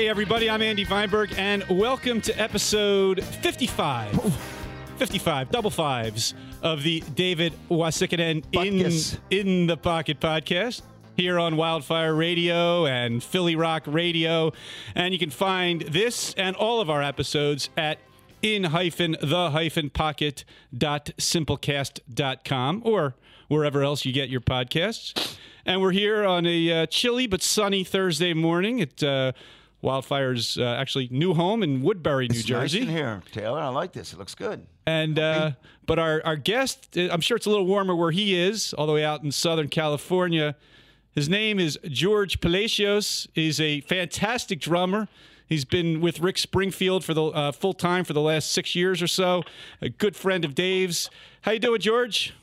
Hey, everybody, I'm Andy Weinberg, and welcome to episode 55. 55, double fives of the David Wasikinen in the Pocket podcast here on Wildfire Radio and Philly Rock Radio. And you can find this and all of our episodes at in-the-pocket.simplecast.com or wherever else you get your podcasts. And we're here on a chilly but sunny Thursday morning at Wildfire's actually new home in Woodbury, New Jersey. Nice in here, Taylor. I like this. It looks good. And but our guest, I'm sure it's a little warmer where he is, all the way out in Southern California. His name is George Palacios. He's a fantastic drummer. He's been with Rick Springfield for the full time for the last 6 years or so. A good friend of Dave's. How you doing, George?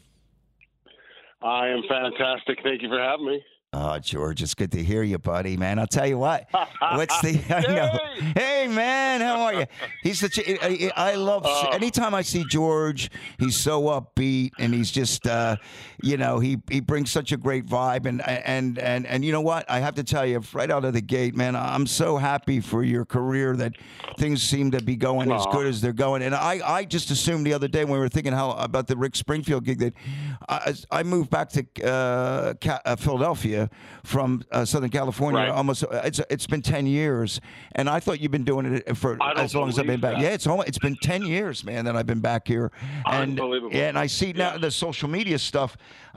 I am fantastic. Thank you for having me. Oh, George, it's good to hear you, buddy, man. I'll tell you what. What's the? I know. Hey, man, how are you? He's such. I love. Anytime I see George, he's so upbeat, and he's just, he brings such a great vibe, and you know what? I have to tell you, right out of the gate, man, I'm so happy for your career that things seem to be going as good as they're going. And I just assumed the other day when we were thinking about the Rick Springfield gig that I moved back to Philadelphia from Southern California. Right. Almost, it's been 10 years, and I thought you've been doing it for as long as I've been back. That. Yeah, it's been 10 years, man, that I've been back here. And, unbelievable. Yeah, and I see now the social media stuff.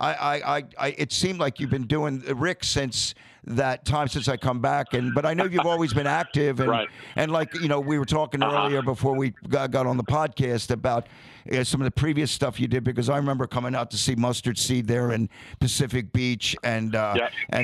It seemed like you've been doing Rick since that time since I come back, but I know you've always been active, and right. And like we were talking earlier before we got on the podcast about some of the previous stuff you did, because I remember coming out to see Mustard Seed there in Pacific Beach, and all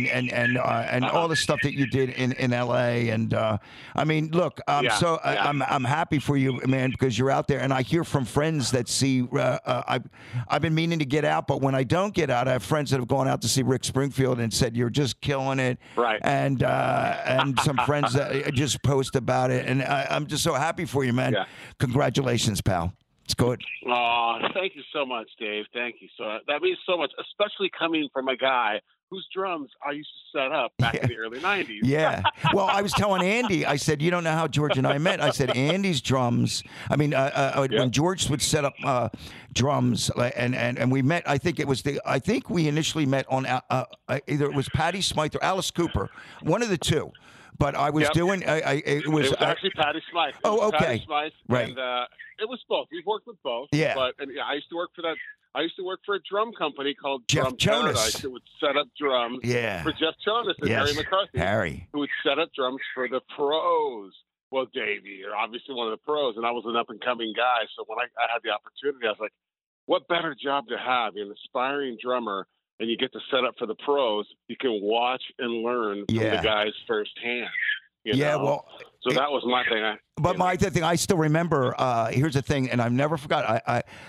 the stuff that you did in L.A. And I mean, look, I'm happy for you, man, because you're out there, and I hear from friends that see. I've been meaning to get out, but when I don't get out, I have friends that have gone out to see Rick Springfield and said you're just killing it, right? And some friends that just post about it, and I'm just so happy for you, man. Yeah. Congratulations, pal. It's good. Oh, thank you so much, Dave. Thank you. So that means so much, especially coming from a guy whose drums I used to set up back in the early 90s. Yeah. Well, I was telling Andy, I said, you don't know how George and I met. I said, Andy's drums, when George would set up drums, and we met, I think we initially met on either it was Patty Smythe or Alice Cooper, one of the two. But I was doing, it was actually Patty Smythe. Oh, okay. Patty Smythe, right. And it was both. We've worked with both. Yeah. But I used to work for that. I used to work for a drum company called Jeff Drum Jonas. Paradise, who would set up drums for Jeff Jonas and Harry McCarthy, who would set up drums for the pros. Well, Davey, you're obviously one of the pros, and I was an up-and-coming guy. So when I had the opportunity, I was like, what better job to have? You're an aspiring drummer, and you get to set up for the pros. You can watch and learn from the guys firsthand. You know? So that was my thing. My thing, I still remember. Here's the thing, and I've never forgot.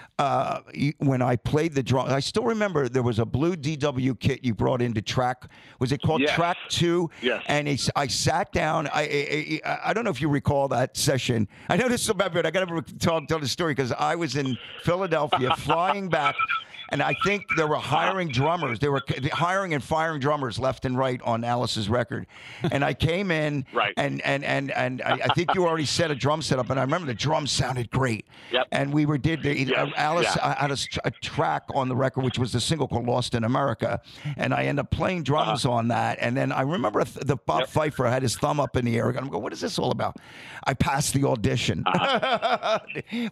When I played the drum, I still remember there was a blue DW kit you brought into track. Was it called Track 2? Yes. And I sat down. I don't know if you recall that session. I know this is about it. I got to tell the story because I was in Philadelphia flying back. And I think they were hiring drummers. They were hiring and firing drummers left and right on Alice's record. And I came in, and I think you already set a drum set up. And I remember the drums sounded great. Yep. And we Alice had a track on the record, which was the single called Lost in America. And I ended up playing drums on that. And then I remember the Bob Pfeiffer had his thumb up in the air. I'm going, what is this all about? I passed the audition. But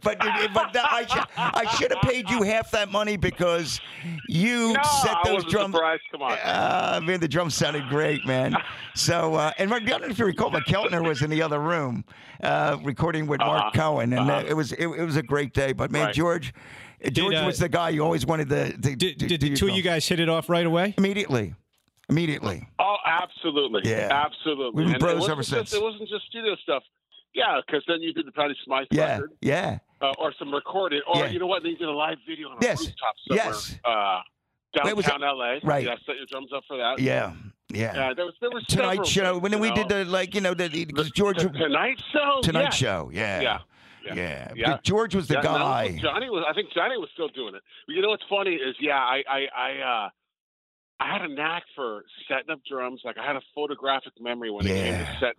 I should have paid you half that money because you set those drums. Come on. Man, the drums sounded great, man. So, and I don't know if you recall, but Keltner was in the other room recording with Mark Cohen, and it was a great day. But man, George was the guy you always wanted to Did the two of you guys hit it off right away? Immediately. Oh, absolutely. Yeah. Absolutely. We've been bros ever since. It wasn't just studio stuff. Yeah, because then you did the Patty Smythe record. Yeah. Or some recording. Or you know what? They did a live video on a rooftop somewhere. Downtown L.A. Right. Yeah, set your drums up for that. Yeah. There was Tonight Show. Things, when we did the George. Tonight Show. Tonight Show. Yeah. But George was the guy. No, I think Johnny was still doing it. But you know what's funny is, I had a knack for setting up drums. Like I had a photographic memory when it came to setting up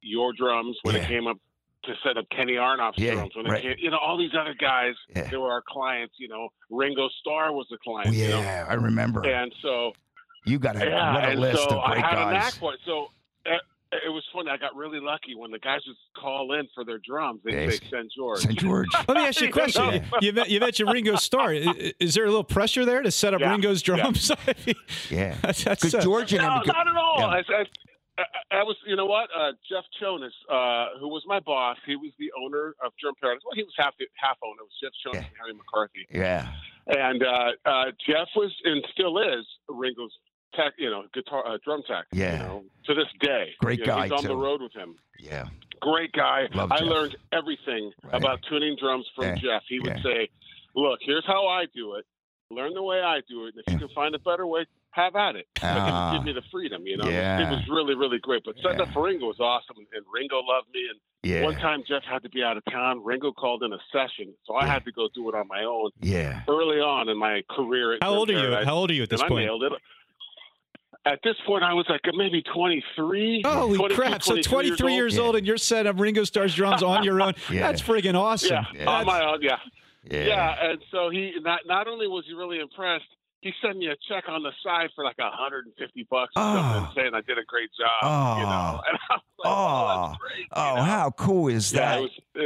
your drums when it came up to set up Kenny Aronoff's drums. When it came, all these other guys, they were our clients. Ringo Starr was a client. I remember. And so you got a list of great guys. I had guys. a knack for it. So it was funny. I got really lucky when the guys would call in for their drums. They'd say, "Send George." Send George. Let me ask you a question. You mentioned Ringo Starr. Is there a little pressure there to set up Ringo's drums? Yeah. That's George and not at all. Yeah. I was, Jeff Jonas, who was my boss. He was the owner of Drum Paradise. Well, he was half owner. It was Jeff Jonas and Harry McCarthy. Yeah. And Jeff was and still is Ringo's tech, guitar, drum tech. Yeah. To this day. Great guy. He's on the road with him. Yeah. Great guy. Love I Jeff. learned everything about tuning drums from Jeff. He would say, "Look, here's how I do it. Learn the way I do it. And if you can find a better way, have at it. But give me the freedom, It was really, really great. But setting up for Ringo was awesome, and Ringo loved me. And one time Jeff had to be out of town. Ringo called in a session, so I had to go do it on my own. Yeah. Early on in my career. How old are you? How old are you at this point? I nailed it. At this point, I was like maybe 23. Holy crap. So 23 years old, and you're setting up Ringo Starr's drums on your own. That's friggin' awesome. Yeah, on my own, Yeah, and so he not only was he really impressed, he sent me a check on the side for like $150 or something, saying I did a great job. And I was like, that's great. How cool is that?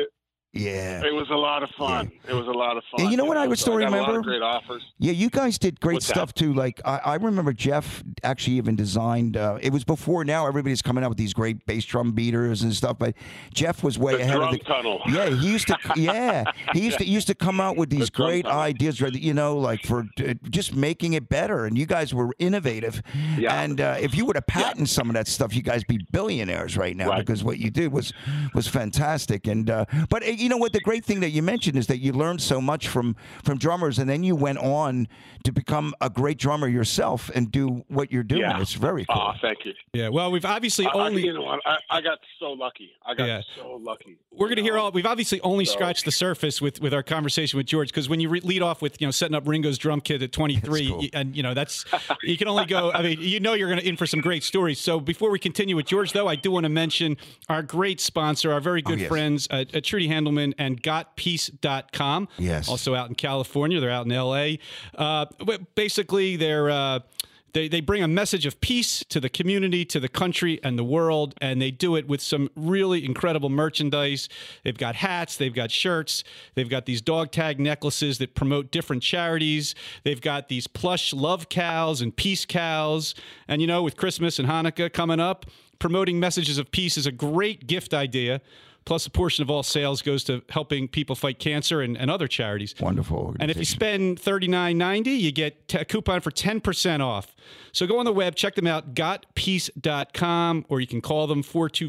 It was a lot of fun. It was a lot of fun. And you know what I would still remember? A lot of great offers. Yeah, you guys did great stuff too. Like I remember Jeff actually even designed. It was before now. Everybody's coming out with these great bass drum beaters and stuff. But Jeff was way ahead of the tunnel. Yeah, he used to. Yeah, he used to come out with these great ideas. Like for just making it better. And you guys were innovative. Yeah. And if you would have patented some of that stuff, you guys be billionaires right now because what you did was fantastic. And but. You know what? The great thing that you mentioned is that you learned so much from drummers, and then you went on to become a great drummer yourself and do what you're doing. Yeah. It's very cool. Oh, thank you. Yeah. Well, we've obviously only. I got so lucky. So lucky. We're going to hear all. We've obviously only scratched the surface with our conversation with George, because when you lead off with setting up Ringo's drum kit at 23, cool. And that's you can only go. I mean, you're going to in for some great stories. So before we continue with George, though, I do want to mention our great sponsor, our very good friends at Trudy Handelman and GotPeace.com. Yes. Also out in California. They're out in L.A. Basically, they bring a message of peace to the community, to the country, and the world, and they do it with some really incredible merchandise. They've got hats, they've got shirts, they've got these dog tag necklaces that promote different charities. They've got these plush love cows and peace cows. And, with Christmas and Hanukkah coming up, promoting messages of peace is a great gift idea. Plus, a portion of all sales goes to helping people fight cancer and other charities. Wonderful. And if you spend $39.90, you get a coupon for 10% off. So go on the web, check them out, gotpeace.com, or you can call them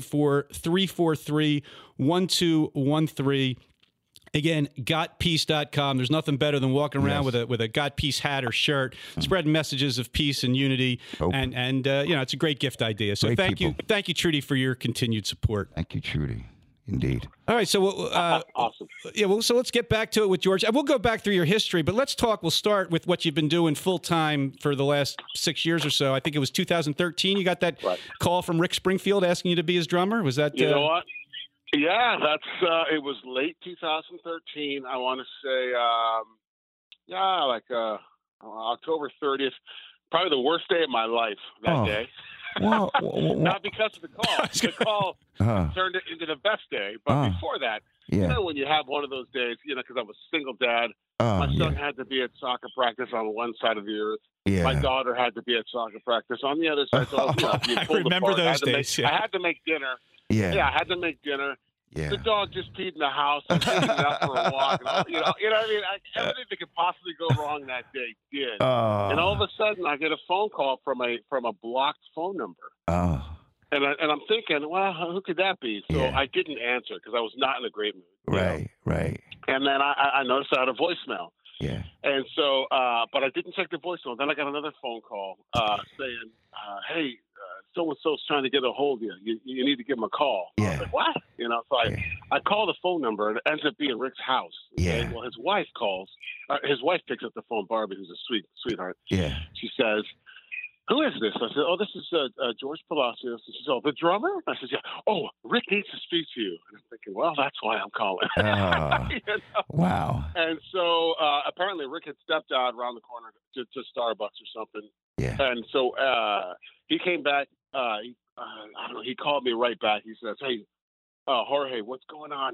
424-343-1213. Again, gotpeace.com. There's nothing better than walking around with a Got Peace hat or shirt, spreading messages of peace and unity. And it's a great gift idea. So thank you, Trudy, for your continued support. Thank you, Trudy. Indeed. All right, so awesome. Yeah, so let's get back to it with George. We'll go back through your history, but let's talk. We'll start with what you've been doing full time for the last 6 years or so. I think it was 2013. You got that call from Rick Springfield asking you to be his drummer. Was that? You know what? Yeah, that's. It was late 2013. I want to say, October 30th. Probably the worst day of my life that day. Well, not because of the call. The call turned it into the best day. But before that, when you have one of those days, because I'm a single dad, my son had to be at soccer practice on one side of the earth. Yeah. My daughter had to be at soccer practice on the other side. So, I remember those days. I had to make dinner. Yeah, I had to make dinner. Yeah. The dog just peed in the house. I was taking it out for a walk. You know what I mean? Everything that could possibly go wrong that day did. And all of a sudden, I get a phone call from a blocked phone number. And I'm thinking, well, who could that be? So I didn't answer because I was not in a great mood. Right. And then I noticed I had a voicemail. Yeah. And so, but I didn't check the voicemail. Then I got another phone call saying, hey, so-and-so's trying to get a hold of you. You need to give him a call. Yeah. I was like, what? So I call the phone number, and it ends up being Rick's house. Yeah. Okay? Well, his wife calls. His wife picks up the phone, Barbie, who's a sweetheart. Yeah. She says, who is this? I said, oh, this is George Palacios. She says, oh, the drummer? I said, yeah. Oh, Rick needs to speak to you. And I'm thinking, well, that's why I'm calling. You know? Wow. And so apparently Rick had stepped out around the corner to Starbucks or something. Yeah. And so he came back. I don't know. He called me right back. He says, hey, Jorge, what's going on?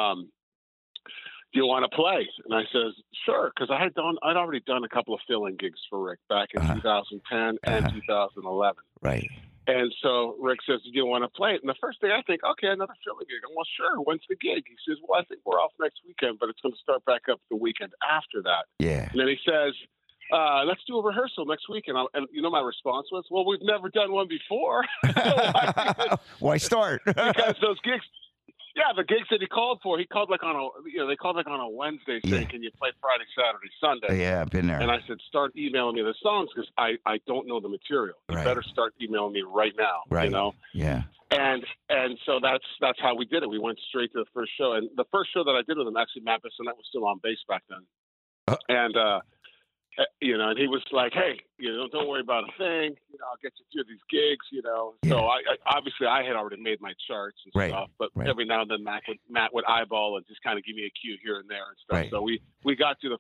Do you want to play? And I says, sure, because I'd already done a couple of fill-in gigs for Rick back in 2010 and 2011. Right. And so Rick says, do you want to play it? And the first thing I think, okay, another fill-in gig. I'm, well, sure. When's the gig? He says, well, I think we're off next weekend, but it's going to start back up the weekend after that. Yeah. And then he says, let's do a rehearsal next week. And you know, my response was, well, we've never done one before. Why start? Because those gigs. Yeah, the gigs that he called for, they called like on a Wednesday saying, can you play Friday, Saturday, Sunday? Yeah, I've been there. And I said, start emailing me the songs because I don't know the material. You better start emailing me right now. Right. You know? Yeah. And so that's how we did it. We went straight to the first show. And the first show that I did with him, actually, Matt Bissonette was still on bass back then. And, you know, and he was like, hey, you know, don't worry about a thing. You know, I'll get you through these gigs, you know. Yeah. So I obviously I had already made my charts and stuff, but every now and then Matt would eyeball and just kind of give me a cue here and there and stuff. Right. So we got through the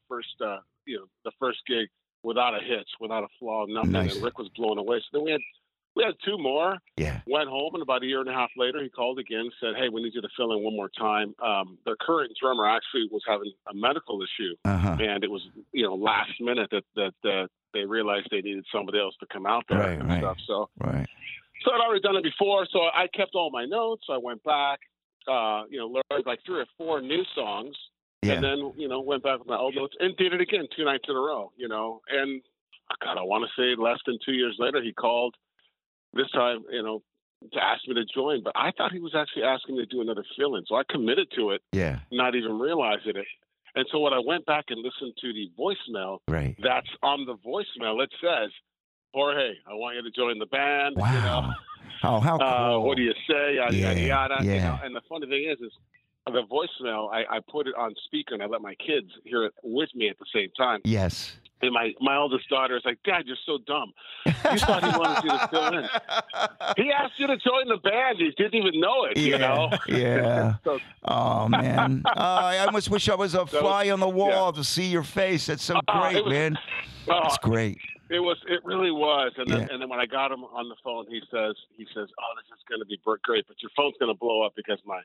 first gig without a hitch, without a flaw, nothing. Nice. And Rick was blown away. So then we had two more. Yeah. Went home, and about a year and a half later, he called again, said, hey, we need you to fill in one more time. The current drummer actually was having a medical issue, and it was, you know, last minute that they realized they needed somebody else to come out there and stuff. So I'd already done it before, so I kept all my notes. I went back, you know, learned like 3 or 4 new songs, and then, you know, went back with my old notes and did it again 2 nights in a row, you know. And, God, I want to say less than 2 years later, he called. This time, you know, to ask me to join, but I thought he was actually asking me to do another fill-in, so I committed to it, not even realizing it. And so when I went back and listened to the voicemail, that's on the voicemail. It says, Jorge, I want you to join the band. Wow. You know? Oh, how cool. What do you say? Yada, yada, yada. Yeah. You know? And the funny thing is the voicemail, I put it on speaker, and I let my kids hear it with me at the same time. Yes. And my oldest daughter is like, Dad, you're so dumb. You thought he wanted you to fill in. He asked you to join the band. You didn't even know it, you know? Yeah. So, oh, man. I almost wish I was a fly on the wall to see your face. That's so great, man. That's great. It really was. And then when I got him on the phone, he says, oh, this is going to be great, but your phone's going to blow up because my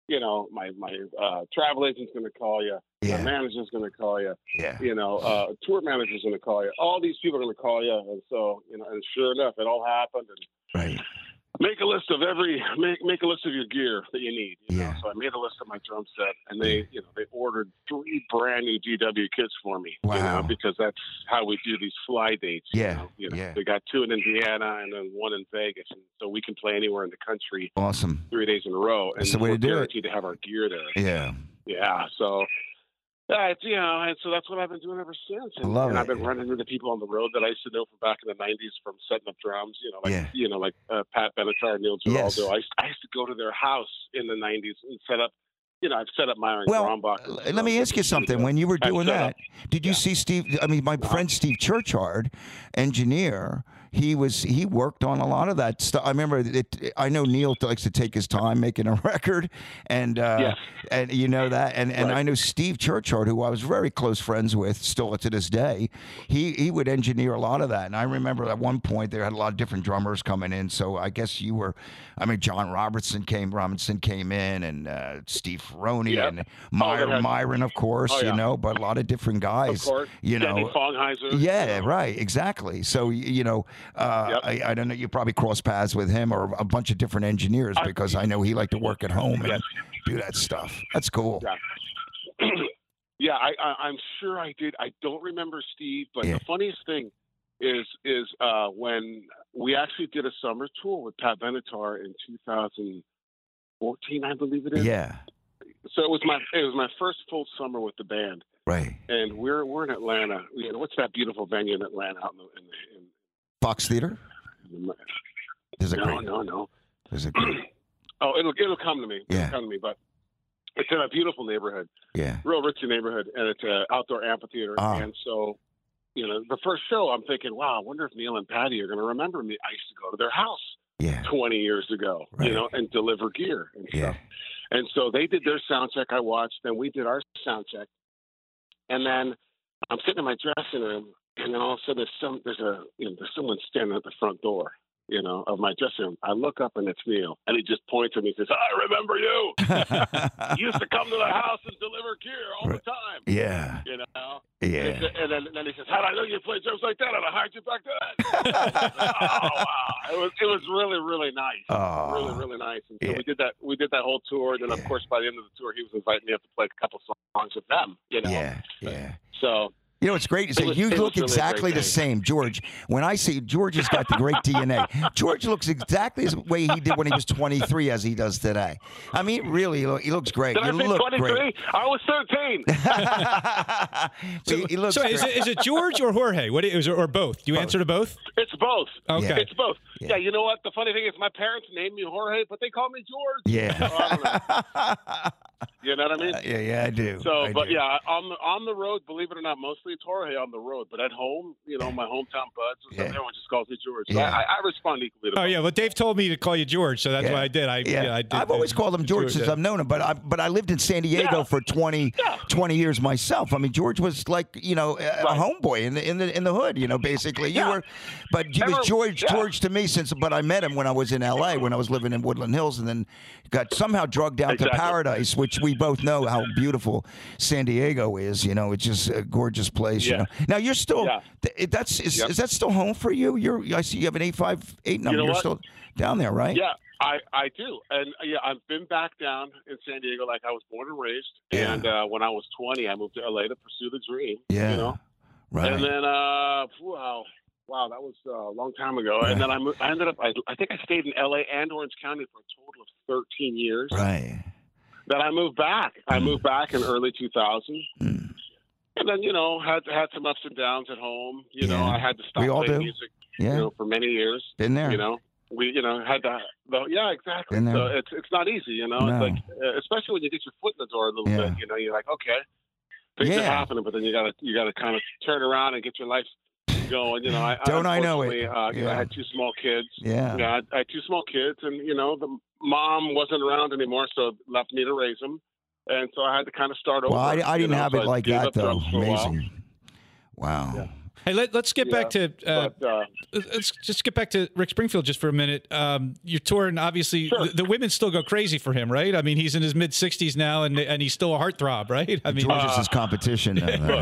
travel agent's going to call you. My manager's going to call you. You know, tour manager's going to call you. All these people are going to call you. And so, you know, and sure enough, it all happened. And make a list of make a list of your gear that you need. You know? So I made a list of my drum set, and they ordered 3 brand new DW kits for me. Wow. You know, because that's how we do these fly dates. Yeah. You know? They got 2 in Indiana and then 1 in Vegas, and so we can play anywhere in the country. Awesome. 3 days in a row, and that's the way to do it. Guaranteed to have our gear there. Yeah. Yeah. So. You know, and so that's what I've been doing ever since. And, I've been running into people on the road that I used to know from back in the '90s from setting up drums. You know, like Pat Benatar, Neil Giraldo. I used to go to their house in the '90s and set up. You know, I've set up Myron Grombach. Let me ask you something. When you were doing that, did you see Steve? I mean, my friend Steve Churchard, engineer. He worked on a lot of that stuff. I remember I know Neil likes to take his time making a record, and you know that, and I know Steve Churchard, who I was very close friends with, still to this day. He would engineer a lot of that, and I remember at one point there had a lot of different drummers coming in. So I guess you were. I mean, John Robinson came in, and Steve Ferroni and Myron, of course. You know, but a lot of different guys. Of course. You know, Danny Fongheiser. Yeah, right, exactly. So you know. I don't know. You probably cross paths with him or a bunch of different engineers because I know he liked to work at home and do that stuff. That's cool. Yeah, I'm sure I did. I don't remember Steve, but the funniest thing is when we actually did a summer tour with Pat Benatar in 2014, I believe it is. Yeah. So it was my first full summer with the band. Right. And we're in Atlanta. You know, what's that beautiful venue in Atlanta out in Fox Theater? No. There's a great. Oh, it'll come to me. Yeah. It'll come to me, but it's in a beautiful neighborhood. Yeah. Real rich neighborhood, and it's an outdoor amphitheater. And so the first show, I'm thinking, wow, I wonder if Neil and Patty are going to remember me. I used to go to their house 20 years ago, and deliver gear and stuff. And so they did their sound check. I watched, then we did our sound check. And then I'm sitting in my dressing room, and then all of a sudden there's someone standing at the front door, of my dressing room. I look up, and it's Neil, and he just points at me and says, "I remember you. You used to come to the house and deliver gear all the time." Yeah. Yeah. And then he says, "How did I know you played drums like that? I'd hired you back then." Oh wow! It was really, really nice. Oh. Really, really nice. And so we did that whole tour, and then of course by the end of the tour, he was inviting me up to play a couple songs with them. Yeah. So. What's great is you look exactly the same, George. When I see George has got the great DNA. George looks exactly the way he did when he was 23 as he does today. I mean, really, he looks great. Did I say 23? I was 13. He looks great. Is it George or Jorge? Or both? Do you answer to both? It's both. Okay. It's both. Yeah, you know what? The funny thing is my parents named me Jorge, but they call me George. Yeah. So I don't know. You know what I mean? Yeah, I do. So, on the road, believe it or not, mostly it's Jorge on the road. But at home, my hometown buds, everyone just calls me George. So I respond equally to both. Oh, yeah. Well, Dave told me to call you George, so that's what I did. I did. I've always called him George since I've known him, but I lived in San Diego for 20 years myself. I mean, George was like, a homeboy in the hood, basically. You were, but he was George to me but I met him when I was in L.A., when I was living in Woodland Hills, and then got somehow drugged down to Paradise, which we both know how beautiful San Diego is. It's just a gorgeous place. Now you're still is that still home for you? I see you have an 858 number. You're still down there, right? Yeah, I do, and I've been back down in San Diego, like I was born and raised. And when I was 20, I moved to LA to pursue the dream. Right. And then wow, that was a long time ago. Right. And then I ended up, I think I stayed in L.A. and Orange County for a total of 13 years. Right. Then I moved back. I moved back in early 2000. And then, had some ups and downs at home. I had to stop playing music, for many years. Been there. We, had to, exactly. So it's not easy, No. It's like, especially when you get your foot in the door a little bit, you're like, okay, things are happening, but then you gotta kind of turn around and get your life going. I know it. I had two small kids. I had two small kids, and the mom wasn't around anymore, so left me to raise them, and so I had to kind of start over. Well, I didn't have it like that though. Amazing. Wow. Yeah. Hey, let's get back to let's just get back to Rick Springfield just for a minute. You're touring, obviously. Sure. The women still go crazy for him, right? I mean, he's in his mid-60s now, and he's still a heartthrob, right? I mean, George is his competition.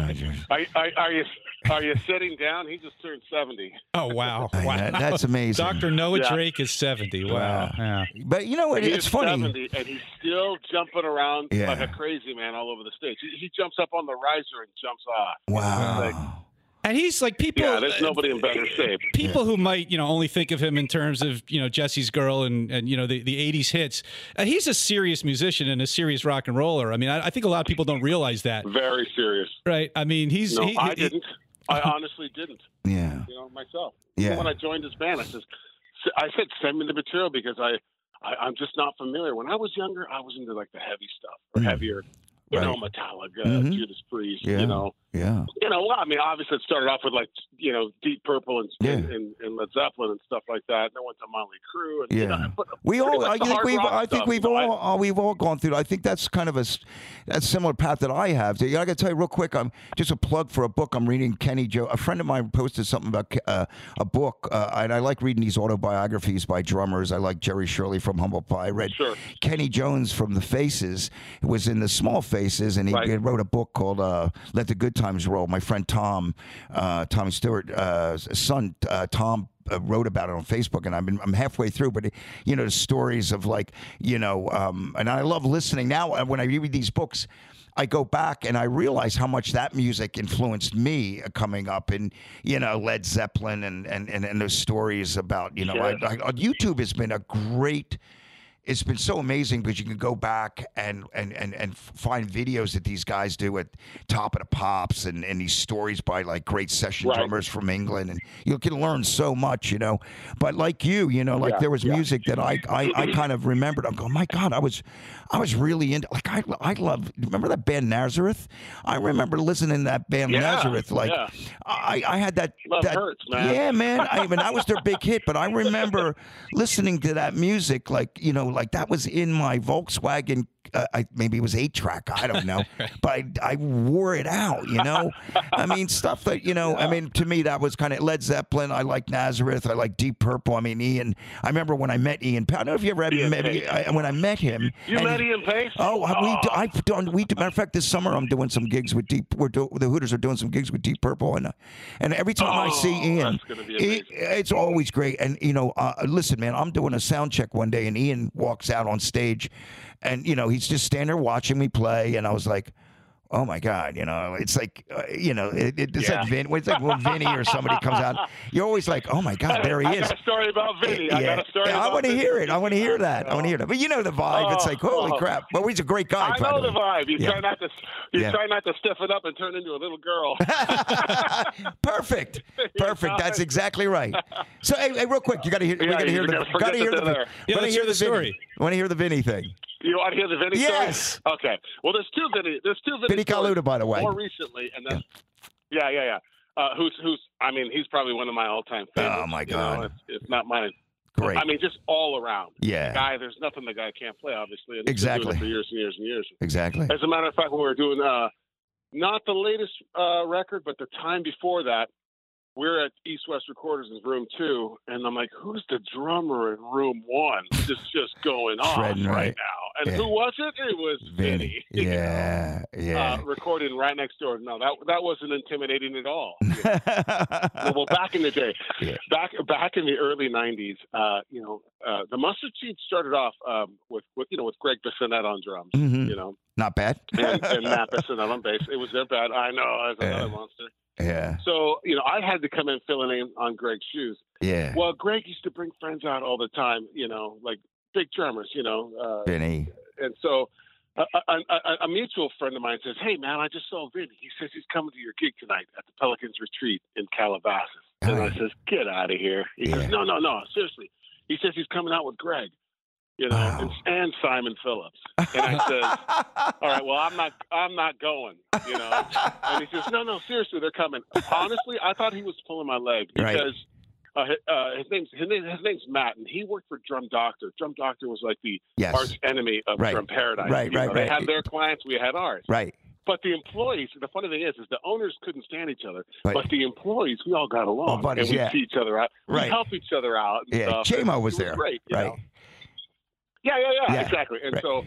Are you sitting down? He just turned 70. Oh, wow. Wow. That's amazing. Dr. Noah Drake is 70. Wow. Yeah. But it's funny. 70, and he's still jumping around like a crazy man all over the stage. He jumps up on the riser and jumps off. Wow. And he's like people. Yeah, there's nobody in better shape. People who might, only think of him in terms of, Jesse's Girl and the 80s hits. He's a serious musician and a serious rock and roller. I mean, I think a lot of people don't realize that. Very serious. Right. I mean, I didn't. I honestly didn't. Yeah. Myself. Yeah. Even when I joined his band, I said, send me the material because I'm just not familiar. When I was younger, I was into like the heavy stuff or heavier. Metallica, Judas Priest, Well, I mean, obviously it started off with like, Deep Purple and Led Zeppelin and stuff like that. And then went to Motley Crue. And, I think we've all gone through. I think that's kind of a similar path that I have. I got to tell you real quick. I'm just a plug for a book I'm reading. Kenny Joe, a friend of mine posted something about a book, and I like reading these autobiographies by drummers. I like Jerry Shirley from Humble Pie. I read Kenny Jones from The Faces. It was in the Small Faces, and he wrote a book called Let the Good Times Roll. My friend Tommy Stewart's son, Tom, wrote about it on Facebook, and I'm halfway through, but the stories of like, and I love listening now. When I read these books, I go back and I realize how much that music influenced me coming up, and Led Zeppelin and those stories about YouTube has been a great. It's been so amazing because you can go back and find videos that these guys do at Top of the Pops and these stories by like great session drummers from England. And you can learn so much, you know. But like you know, like there was music that I kind of remembered. I'm going, my God, I was really into, like, I love, remember that band Nazareth? I remember listening to that band Nazareth. Like, I had that. Love hurts, man. Yeah, man. I mean, that was their big hit, but I remember listening to that music, like, you know, like that was in my Volkswagen. Maybe it was 8-track, I don't know, but I wore it out, you know. I mean, stuff that, you know, I mean, to me that was kind of Led Zeppelin. I like Nazareth. I like Deep Purple. I mean, Ian. I remember when I met Ian. I don't know if you ever met when I met him. You met Ian Pace? Oh, I've done. Matter of fact, this summer I'm doing some gigs with the Hooters are doing some gigs with Deep Purple, and every time I see Ian, it's always great. And you know, listen, man, I'm doing a sound check one day, and Ian walks out on stage. And, you know, he's just standing there watching me play. And I was like, oh, my God, you know, it's like, you know, it's like Vinny or somebody comes out. You're always like, oh, my God, there he is. I got a story about Vinny. I want to hear it. I want to hear that. I want to hear that. But you know the vibe. It's like, holy crap. Well, he's a great guy. I know the vibe. You try not to stiff it up and turn into a little girl. Perfect. That's exactly right. So, hey, real quick, you got to hear. We got to hear the story. I want to hear the Vinny thing. You want to hear the Vinny story? Yes. Okay. Well, there's two Vinny. Vinny Colaiuta, by the way. More recently, and then who's I mean, he's probably one of my all-time favorites. Oh my God. You know, it's not mine. Great. I mean, just all around. Yeah. The guy, there's nothing the guy can't play, obviously. And exactly. He's been doing it for years and years and years. Exactly. As a matter of fact, when we were doing not the latest record, but the time before that, we're at East West Recorders in room 2, and I'm like, who's the drummer in room 1? It's just going on right now. And who was it? It was Vinny. Yeah. Recording right next door. No, that wasn't intimidating at all. You know? well, back in the day, back in the early 90s, the Mustard Seeds started off with Greg Bissonette on drums. Mm-hmm. You know, not bad. and Matt Bissonette on bass. It was their bad. I know, I was another monster. Yeah. So, you know, I had to come in filling in on Greg's shoes. Yeah. Well, Greg used to bring friends out all the time, you know, like big drummers, you know. Vinny. And so a mutual friend of mine says, hey, man, I just saw Vinny. He says he's coming to your gig tonight at the Pelicans Retreat in Calabasas. And I says, get out of here. He says, no, seriously. He says he's coming out with Greg. You know, and Simon Phillips. And I said, all right, well, I'm not going, you know. And he says, no, seriously, they're coming. Honestly, I thought he was pulling my leg because his name's Matt, and he worked for Drum Doctor. Drum Doctor was like the arch enemy of Drum Paradise. Right. They had their clients, we had ours. Right. But the employees, the funny thing is the owners couldn't stand each other. Right. But the employees, we all got along. Buddies, and we see each other out. We help each other out. And stuff. J-Mo was there. Great, you know? Yeah, exactly. And so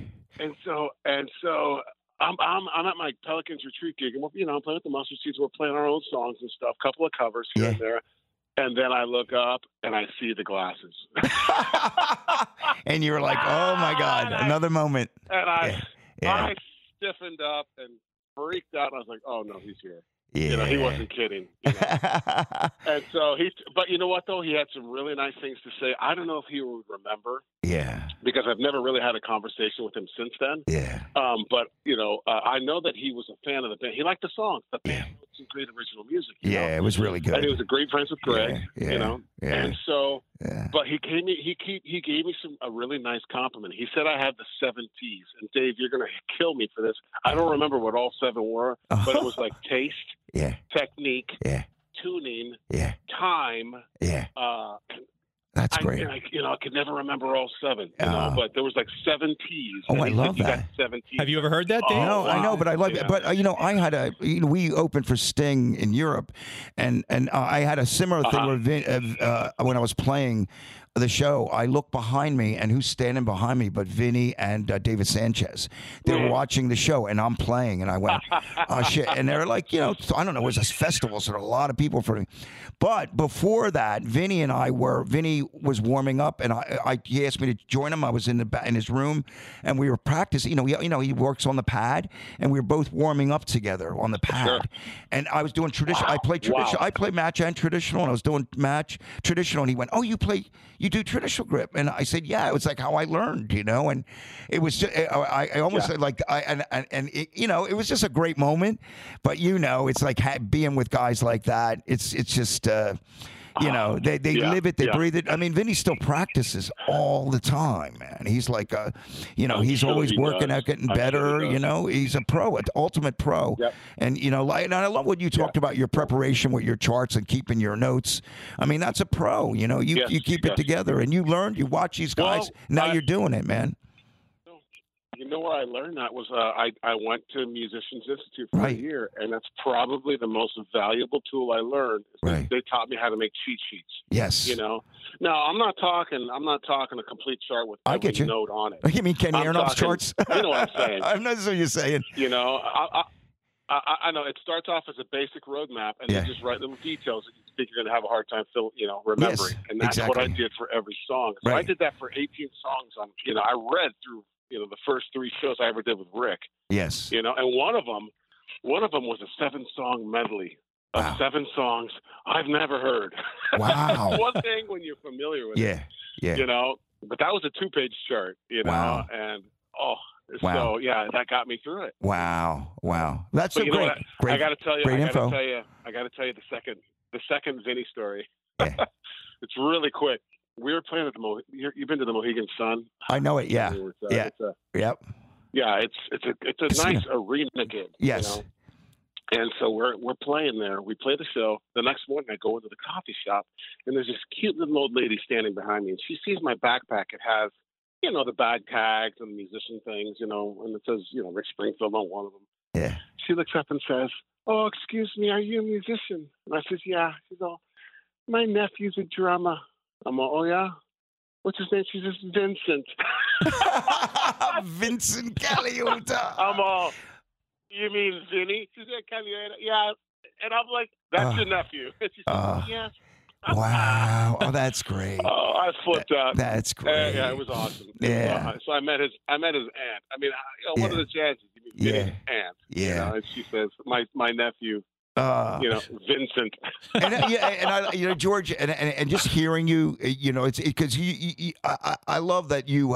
I'm at my Pelicans Retreat gig, and I'm playing with the Mustard Seeds. We're playing our own songs and stuff, a couple of covers here and there. And then I look up and I see the glasses. And you were like, oh my God, another moment. And I stiffened up and freaked out. I was like, oh no, he's here. Yeah. You know, he wasn't kidding. You know? And so but you know what though? He had some really nice things to say. I don't know if he would remember. Yeah. Because I've never really had a conversation with him since then. Yeah. But you know, I know that he was a fan of the band. He liked the songs. The band wrote some great original music. You know? It was really good. And he was a great friends with Greg. You know. Yeah. And so, but he gave me a really nice compliment. He said I had the 7 T's. And Dave, you're gonna kill me for this. I don't remember what all 7 were, but it was like taste. Yeah. Technique. Yeah. Tuning. Yeah. Time. Yeah. That's great. I could never remember all 7, but there was like 7 T's. Oh, I love that. 7 T's. Have you ever heard that, Dave? No, I know, but I love it. But I had we opened for Sting in Europe, and I had a similar thing where when I was playing the show, I looked behind me, and who's standing behind me but Vinny and David Sanchez. They were watching the show, and I'm playing, and I went, oh, shit. And they're like, I don't know, it was this festival, so there were a lot of people for me. But before that, Vinny was warming up, and he asked me to join him. I was in his room, and we were practicing. He works on the pad, and we were both warming up together on the pad. Sure. And I was doing traditional. I played traditional. I play match and traditional, and I was doing match traditional. And he went, "Oh, you do traditional grip?" And I said, "Yeah." It was like how I learned, and it was just, I almost said like it was just a great moment. But it's like being with guys like that. It's just. You know, they live it, they breathe it. I mean, Vinny still practices all the time, man. He's like he's always working at getting better. You know, he's a pro, an ultimate pro. Yep. And and I love what you talked about your preparation with your charts and keeping your notes. I mean, that's a pro. You know, you keep it together, and you learned. You watch these guys. Now you're doing it, man. You know where I learned that was I went to Musicians Institute for a year, and that's probably the most valuable tool I learned. Right. They taught me how to make cheat sheets. Yes. You know. No, I'm not talking a complete chart with every note on it. You mean Kenny Aronoff's charts? You know what I'm saying? I'm not sure you're saying. You know, I know it starts off as a basic roadmap, and you just write little details that you think you're going to have a hard time remembering. Yes, and that's what I did for every song. So I did that for 18 songs. I read through the first 3 shows I ever did with Rick. Yes. You know, and one of them was a 7-song medley of 7 songs I've never heard. Wow. One thing when you're familiar with it. Yeah. You know, but that was a 2-page chart, Wow. And so that got me through it. Wow. That's so great. Great. I got to tell you, great info. I got to tell you the second Vinny story. Yeah. It's really quick. We were playing at the you've been to the Mohegan Sun? I know it. Yeah. Yep. Yeah, it's a nice arena game. Yes. You know? And so we're playing there. We play the show. The next morning, I go into the coffee shop, and there's this cute little old lady standing behind me, and she sees my backpack. It has, the bag tags and musician things, and it says, Rick Springfield on one of them. Yeah. She looks up and says, "Oh, excuse me, are you a musician?" And I says, "Yeah." She's all, "My nephew's a drummer." I'm all, "Oh, yeah? What's his name?" She says, "Vincent." Vincent Caliuta. I'm all, "You mean Vinny?" She said, "Caliuta." Yeah. And I'm like, "That's your nephew." And she said, "Yes." Wow. Oh, that's great. Oh, I flipped out. That's great. Yeah, it was awesome. Yeah. So I met his aunt. I mean, what are the chances? You mean Vinny's aunt? Yeah. And she says, my nephew. Vincent. And George, and just hearing you, it's because I love that you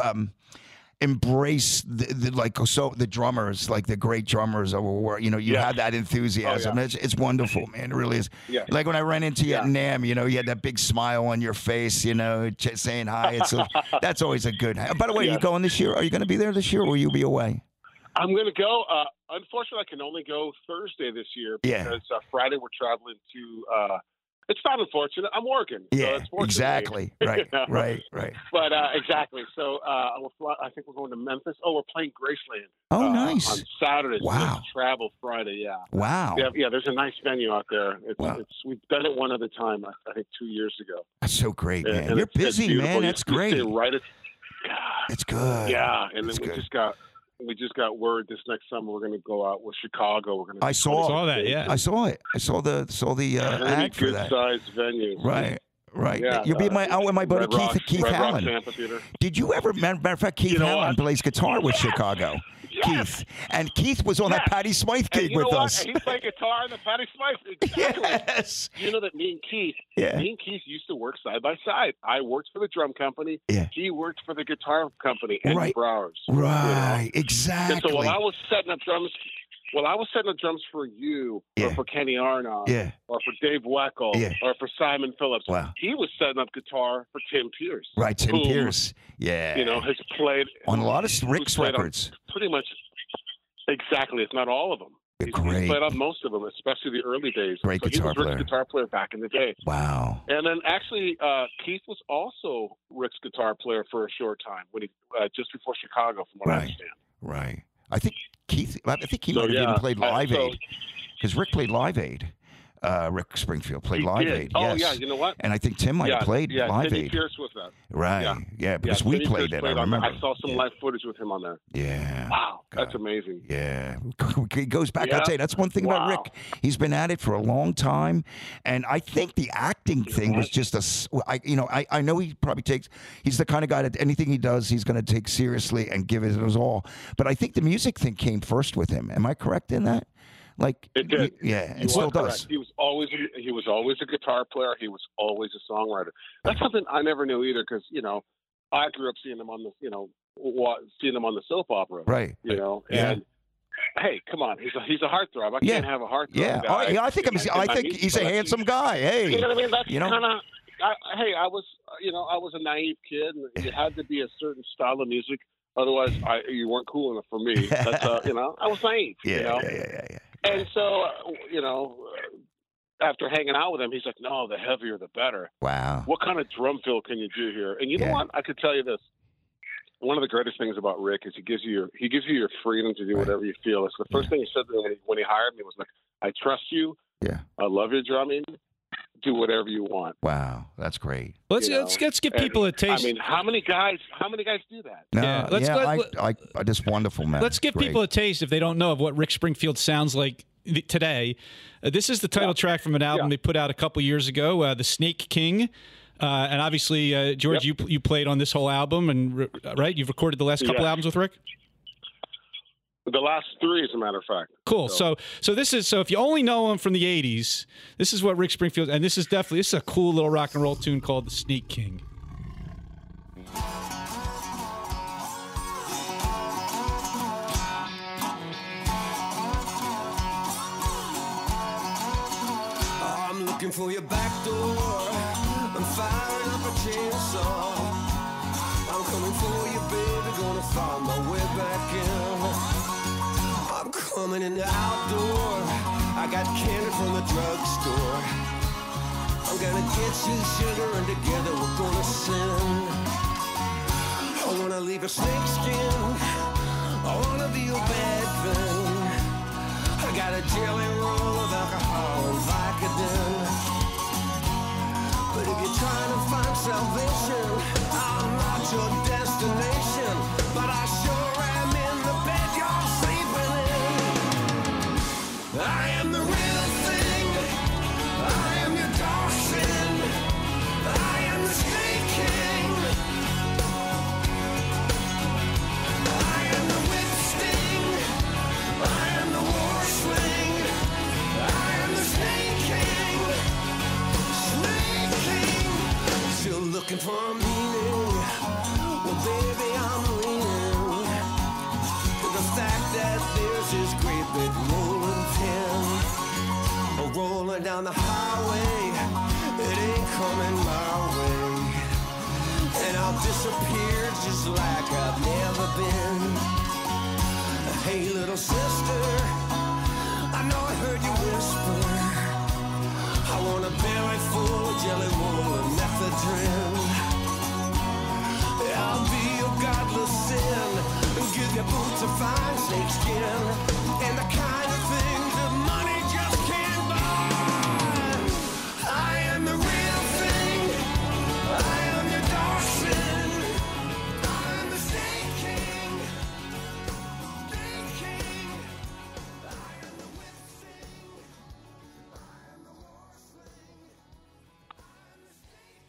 embrace the drummers, like the great drummers, or you had that enthusiasm. Oh, yeah. It's wonderful, man. It really is. Yeah. Like when I ran into you at NAMM, you had that big smile on your face, saying hi. That's always a good. By the way, are you going this year? Are you going to be there this year, or will you be away? I'm going to go. Unfortunately, I can only go Thursday this year because Friday we're traveling to. It's not unfortunate. I'm working. Yeah, so exactly. Right, right. But exactly. So I think we're going to Memphis. Oh, we're playing Graceland. Oh, nice. On Saturday. Wow. So we'll travel Friday. Yeah. Wow. Yeah. There's a nice venue out there. We've done it one other time. I think 2 years ago. That's so great, man. You're busy, man. That's great. It's good. Yeah, and then we just got word this next summer we're going to go out with Chicago. We're going to. I saw that. Yeah, I saw it. I saw the ad for that. Good sized venue. Right. Yeah, You'll be out with my buddy Keith Allen. Did you ever? Matter of fact, Keith Allen plays guitar with Chicago. Keith. And Keith was on that Patty Smythe gig with us. He played guitar in the Patty Smythe. Exactly. Yes. You know that me and Keith used to work side by side. I worked for the drum company. Yeah. He worked for the guitar company and Browers. Right. Exactly. And so while I was setting up drums for you or for Kenny Aronoff or for Dave Weckl or for Simon Phillips, he was setting up guitar for Tim Pierce. Right, Tim Pierce. Yeah. Has played on a lot of Rick's records. Pretty much. Exactly. If not all of them. He's played on most of them, especially the early days. Great guitar player. He was Rick's guitar player back in the day. Wow. And then actually, Keith was also Rick's guitar player for a short time when he just before Chicago, from what I understand. Right. I think might have even played Live Aid because Rick played Live Aid. Rick Springfield played Live Aid. Oh, yes. yeah. You know what? And I think Tim might have played Live Aid. Pierce was that. Right. Yeah, because we played it. I remember. I saw some live footage with him on there. Yeah. Wow. That's amazing. Yeah. He goes back. I'll tell you, that's one thing about Rick. He's been at it for a long time. And I think the acting thing was just I know he probably he's the kind of guy that anything he does, he's going to take seriously and give it his all. But I think the music thing came first with him. Am I correct in that? Like it did. It still does. He was always a guitar player. He was always a songwriter. That's something I never knew either, because I grew up seeing him on the seeing him on the soap opera. Right. And hey, come on, he's a heartthrob. I can't have a heartthrob. Yeah, guy. I think he's a handsome guy. Hey, you know what I mean? That's kind of. I was a naive kid, and you had to be a certain style of music. Otherwise, you weren't cool enough for me. That's I was naive. Yeah. And so, after hanging out with him, he's like, "No, the heavier the better." Wow. What kind of drum fill can you do here? And you know what? I could tell you this. One of the greatest things about Rick is he gives you your freedom to do whatever you feel. It's the first thing he said to me when he hired me was like, "I trust you. Yeah. I love your drumming. Do whatever you want." Wow, that's great. Let's give people a taste. I mean, how many guys do that? No, just wonderful, man. Let's give people a taste, if they don't know, of what Rick Springfield sounds like today. This is the title track from an album they put out a couple years ago, The Snake King. And obviously, George, you played on this whole album, and right? You've recorded the last couple albums with Rick? The last 3, as a matter of fact. Cool. So if you only know him from the 80s, this is what Rick Springfield, and this is a cool little rock and roll tune called The Snake King. I'm looking for your back door. I'm firing up a chainsaw. I'm coming for you, baby. Gonna find my way back in. I'm coming in the outdoor. I got candy from the drugstore. I'm gonna get you sugar, and together we're gonna sin. I wanna leave a snake skin. I wanna be your bad thing. I got a jelly roll of alcohol and Vicodin. But if you're trying to find salvation, I'm not your destination. But I sure am in the bed you're sleeping in. I am the real thing. I am your dark sin. I am the Snake King. I am the whip sting. I am the war swing. I am the Snake King. Snake King. Still looking for a meaning. Well, baby, I'm leaning to the fact that there's this great big rolling pin rolling down the highway. It ain't coming my way, and I'll disappear just like I've never been. Hey, little sister, I know I heard you whisper. I want a belly full of jelly roll and methadone. I'll be your godless sin and give you boots of fine snake skin and the kind of things that money just can't buy. I am the real thing. I am your dark sin. I am the Snake King. Snake King. I am the whip sting. I am the war sling. I am the Snake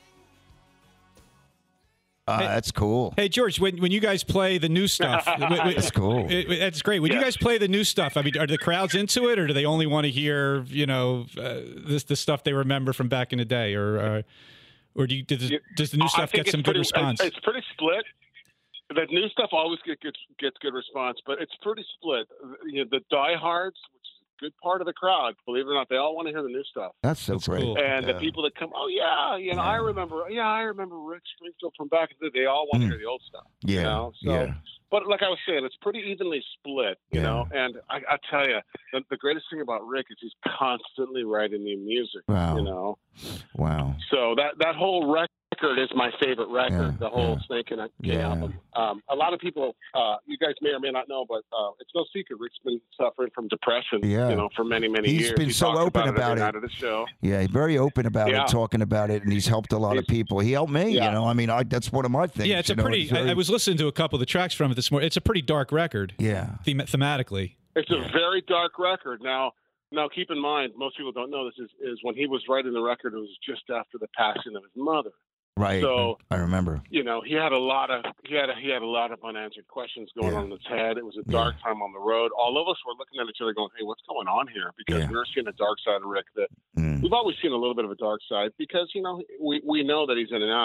King. That's cool. Hey, George, when you guys play the new stuff, that's cool. That's great. When you guys play the new stuff, I mean, are the crowds into it, or do they only want to hear, the stuff they remember from back in the day, or does the new stuff get some good response? It's pretty split. The new stuff always gets good response, but it's pretty split. The diehards, which is a good part of the crowd, believe it or not, they all want to hear the new stuff. That's great. Cool. And the people that come, I remember Rick Springfield from back in the day. They all want to hear the old stuff. Yeah. But like I was saying, it's pretty evenly split, you know. And I tell you, the greatest thing about Rick is he's constantly writing new music. Wow. You know. Wow. So that whole record is my favorite record. The whole Snake and King album. A lot of people, you guys may or may not know, but it's no secret Rick's been suffering from depression. For many years. He's been so open about it. Night of the show. Yeah, he's very open about it, talking about it, and he's helped a lot of people. He helped me. Yeah. I mean, that's one of my things. Yeah, it's a pretty. I was listening to a couple of the tracks from it this morning. It's a pretty dark record. Yeah, thematically. It's a very dark record. Now, keep in mind, most people don't know this is when he was writing the record. It was just after the passing of his mother. Right. So I remember. He had a lot of unanswered questions going on in his head. It was a dark time on the road. All of us were looking at each other, going, "Hey, what's going on here?" Because we were seeing a dark side of Rick that we've always seen a little bit of a dark side because we know that he's in and out of it.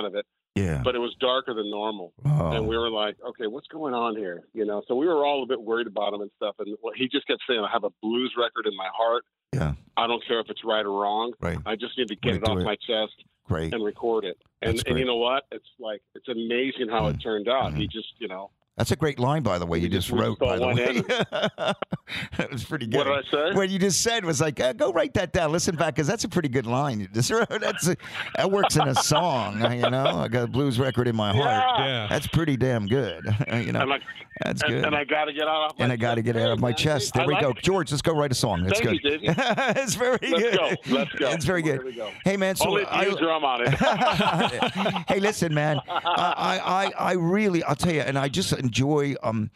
Yeah. But it was darker than normal. Oh. And we were like, okay, what's going on here? So we were all a bit worried about him and stuff. And he just kept saying, I have a blues record in my heart. Yeah. I don't care if it's right or wrong. Right. I just need to get it off my chest and record it. And you know what? It's amazing how it turned out. He just, That's a great line, by the way. You just wrote, by the way. That was pretty good. What did I say? What you just said was like, go write that down. Listen back, because that's a pretty good line. You just wrote. That works in a song, I got a blues record in my heart. Yeah. That's pretty damn good. That's good. And I got to get out of my chest. And I got to get out of my chest. There we go. George, let's go write a song. That's Thank good. you, Davey. It's very good. Let's go. It's very good. Hey, man. So Only if you drum on it. Hey, listen, man. I really, I'll tell you, and I just enjoy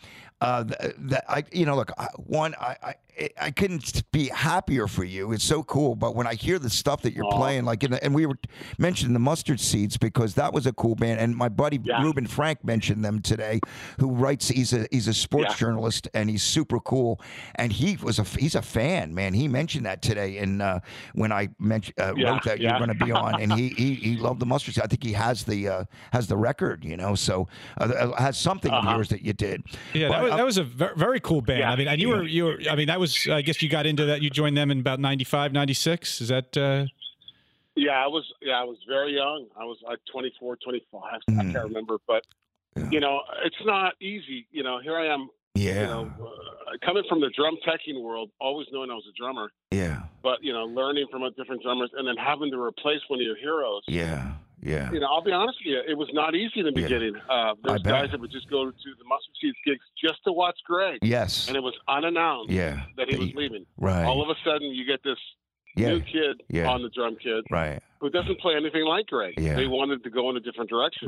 I couldn't be happier for you. It's so cool. But when I hear the stuff that you're playing, and we were mentioning the Mustard Seeds because that was a cool band, and my buddy Reuben Frank mentioned them today, who writes. He's a sports journalist, and he's super cool. And he's a fan, man. He mentioned that today, and when I wrote that you're going to be on, and he loved the Mustard Seeds. I think he has the record, so has something of yours that you did. Yeah, but, that was a very cool band. Yeah, I mean, and you were. I mean, that was. I guess you got into that. You joined them in about 95, 96. Is that? Yeah, I was very young. I was like 24, 25. I can't remember, but it's not easy. Here I am. Yeah. Coming from the drum teching world, always knowing I was a drummer. Yeah. But learning from different drummers, and then having to replace one of your heroes. Yeah. Yeah. I'll be honest with you, it was not easy in the beginning. There's guys that would just go to the Mustard Seeds gigs just to watch Greg. Yes. And it was unannounced that he was leaving. Right. All of a sudden, you get this new kid on the drum kit who doesn't play anything like Greg. Yeah. They wanted to go in a different direction,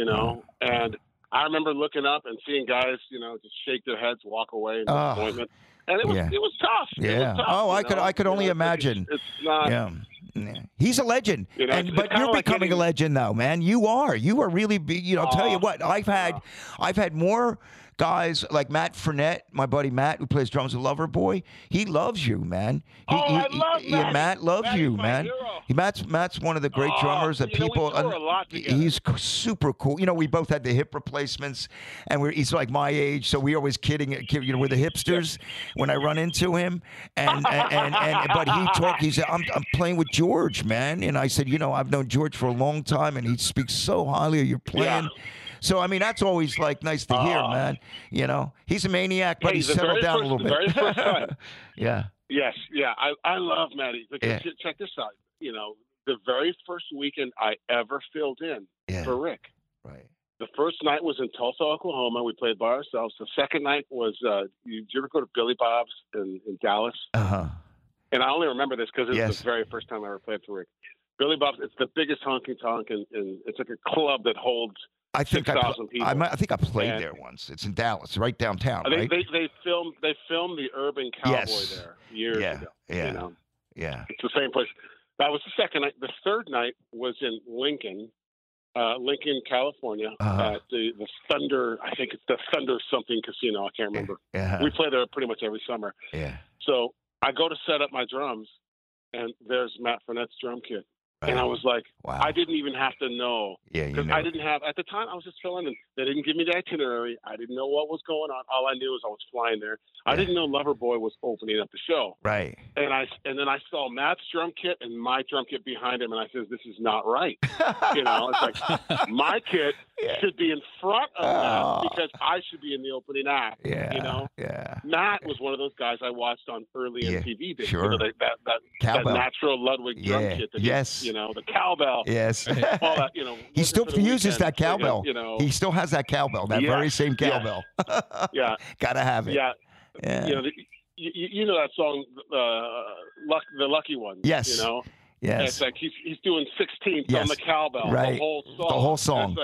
and I remember looking up and seeing guys, just shake their heads, walk away in disappointment. And it was tough. Yeah. It was tough, I could only imagine. It's not. Yeah. He's a legend, but you're becoming a legend now, man. You are really. I'll tell you what. I've had more guys like Matt Fournette, my buddy Matt, who plays drums with Loverboy. He loves you, man. I love Matt. Matt loves you, man. Matt's one of the great drummers that people. He's super cool. We both had the hip replacements, and he's like my age, so we always kidding. We're the hipsters when I run into him, and but he said, I'm playing with George, man, and I said, I've known George for a long time, and he speaks so highly of your playing. Yeah. So, I mean, that's always, nice to hear, man. He's a maniac, but he's settled down a little bit. The very first time. Yeah. Yes, yeah. I love Matty. Check this out. The very first weekend I ever filled in for Rick. Right. The first night was in Tulsa, Oklahoma. We played by ourselves. The second night was, did you ever go to Billy Bob's in Dallas? Uh-huh. And I only remember this because it was the very first time I ever played for Rick. Billy Bob's, it's the biggest honky-tonk, and it's like a club that holds 6,000 people. I think I played there once. It's in Dallas, right downtown, right? They filmed the Urban Cowboy there years ago. Yeah. Yeah. It's the same place. That was the second night. The third night was in Lincoln, California, at the Thunder. I think it's the Thunder something casino. I can't remember. Yeah. We play there pretty much every summer. Yeah. So I go to set up my drums, and there's Matt Fournette's drum kit. And I was like, wow. I didn't even have to know. Yeah, because I didn't have, at the time, I was just filling in. They didn't give me the itinerary. I didn't know what was going on. All I knew was I was flying there. I didn't know Loverboy was opening up the show. Right. And then I saw Matt's drum kit and my drum kit behind him, and I said, this is not right. It's like, my kit should be in front of Matt because I should be in the opening act. Yeah. Matt was one of those guys I watched on early MTV days. Sure. That natural Ludwig drum kit. The cowbell. Yes. All that, he still uses that cowbell. He still has that cowbell, that very same cowbell. Yeah. Gotta have it. Yeah. Yeah. You know that song, The Lucky One. Yes. Yes. It's like he's doing 16th on the cowbell. Right. The whole song.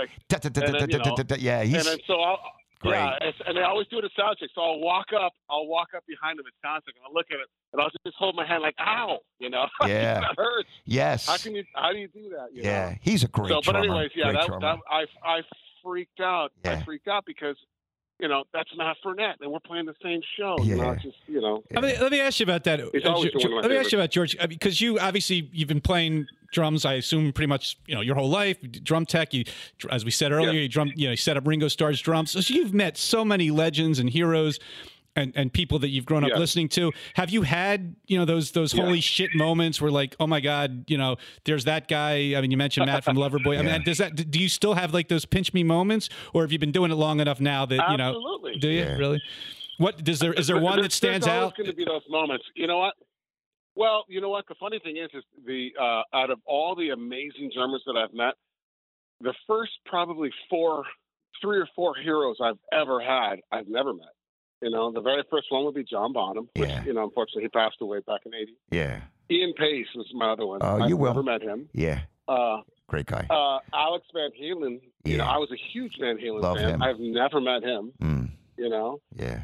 Yeah. And then so and they always do it at soundcheck. So I'll walk up behind him at soundcheck, and I'll look at it, and I'll just hold my hand like, ow, Yeah. that hurts. Yes. How do you do that? You know? He's a great drummer. But anyways, I freaked out. I freaked out because that's Matt Fournette, and we're playing the same show. Yeah. Just, Let me ask you about that. Let me ask you about George, because you've been playing drums, I assume, pretty much your whole life. Drum tech. You, as we said earlier, you set up Ringo Starr's drums. So you've met so many legends and heroes. And people that you've grown up listening to. Have you had, those holy shit moments where, like, oh my God, there's that guy. I mean, you mentioned Matt from Loverboy. I mean, do you still have like those pinch me moments, or have you been doing it long enough now that Absolutely. Do you really? What is there one that stands out? There's going to be those moments. You know what? Well, you know what? The funny thing is the out of all the amazing drummers that I've met, the first probably 3 or 4 heroes I've ever had, I've never met. The very first one would be John Bonham, which, unfortunately he passed away back in 80. Yeah. Ian Pace was my other one. Oh, I've never met him. Yeah. Great guy. Alex Van Halen. I was a huge Van Halen Love fan. him. I've never met him. Yeah.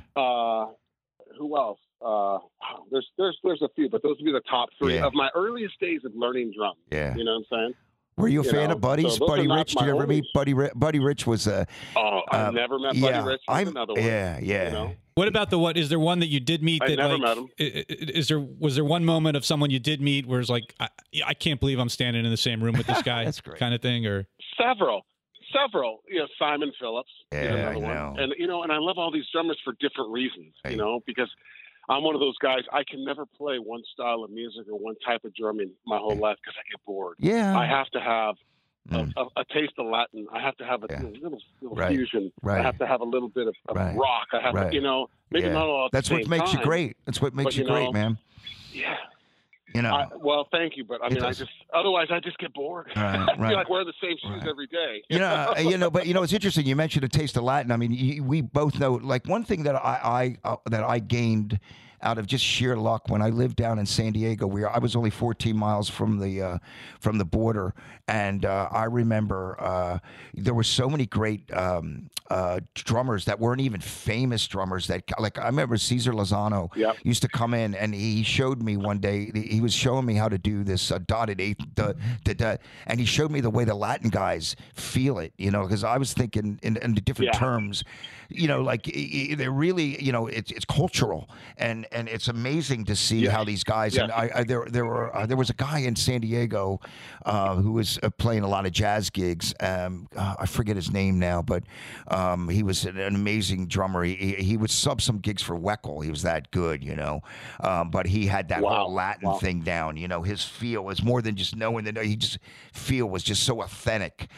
Who else? There's a few, but those would be the top 3 of my earliest days of learning drums. Yeah. You know what I'm saying? Were you a fan of Buddy's? So Buddy Rich? Did you ever meet Buddy Rich? Buddy Rich was a. I've never met Buddy Rich. Another one. Yeah. What about is there one that you did meet? I that never like, met him. Was there one moment of someone you did meet where it's like, I can't believe I'm standing in the same room with this guy? That's great. Kind of thing, or several. Simon Phillips. Yeah, I know. One. And I love all these drummers for different reasons. Because I'm one of those guys. I can never play one style of music or one type of drumming my whole life because I get bored. Yeah. I have to have a taste of Latin. I have to have a little fusion. Right. I have to have a little bit of rock. I have to, maybe not all at That's the what same makes time, you great. That's what makes you great, man. Yeah. Well, thank you, but I mean, otherwise I just get bored. I feel like wearing the same shoes every day. But it's interesting. You mentioned a taste of Latin. I mean, we both know. Like one thing that I gained out of just sheer luck when I lived down in San Diego, where I was only 14 miles from the border, and I remember there were so many great drummers that weren't even famous drummers. That, like, I remember Cesar Lozano used to come in, and he showed me one day. He was showing me how to do this dotted eighth, and he showed me the way the Latin guys feel it. Because I was thinking in the different terms. Like they're really, it's cultural, and it's amazing to see how these guys. And there was a guy in San Diego who was playing a lot of jazz gigs. I forget his name now, but he was an amazing drummer. He would sub some gigs for Weckl. He was that good, but he had that whole Latin thing down. His feel was more than just knowing that. He just feel was just so authentic,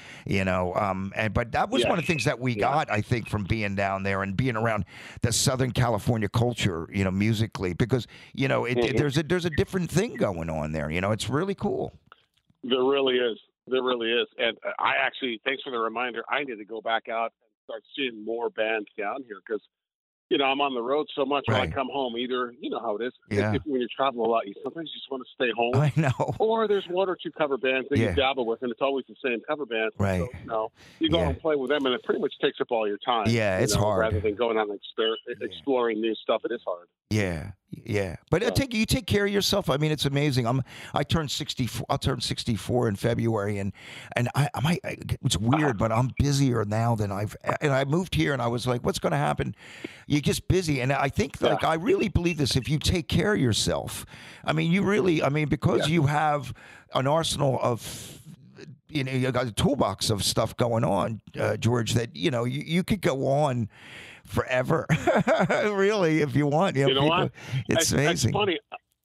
but that was one of the things that we got, I think, from being down there and being around the Southern California culture, musically, because there's a different thing going on there. It's really cool. There really is, and I actually, thanks for the reminder. I need to go back out and start seeing more bands down here because. I'm on the road so much when I come home. Either, how it is. When you travel a lot, you sometimes just want to stay home. I know. Or there's 1 or 2 cover bands that you dabble with, and it's always the same cover band. Right. So, you go and play with them, and it pretty much takes up all your time. Yeah, it's hard. Rather than going out and exploring new stuff, it is hard. Yeah. But you take care of yourself. I mean, it's amazing. I turned 64. I'll turn 64 in February, and it's weird, but I'm busier now than I moved here, and I was like, what's going to happen? You're just busy, and I think I really believe this. If you take care of yourself, I mean, because you have an arsenal of. You got a toolbox of stuff going on, George. That you could go on forever, really, if you want. What? It's amazing. It's funny.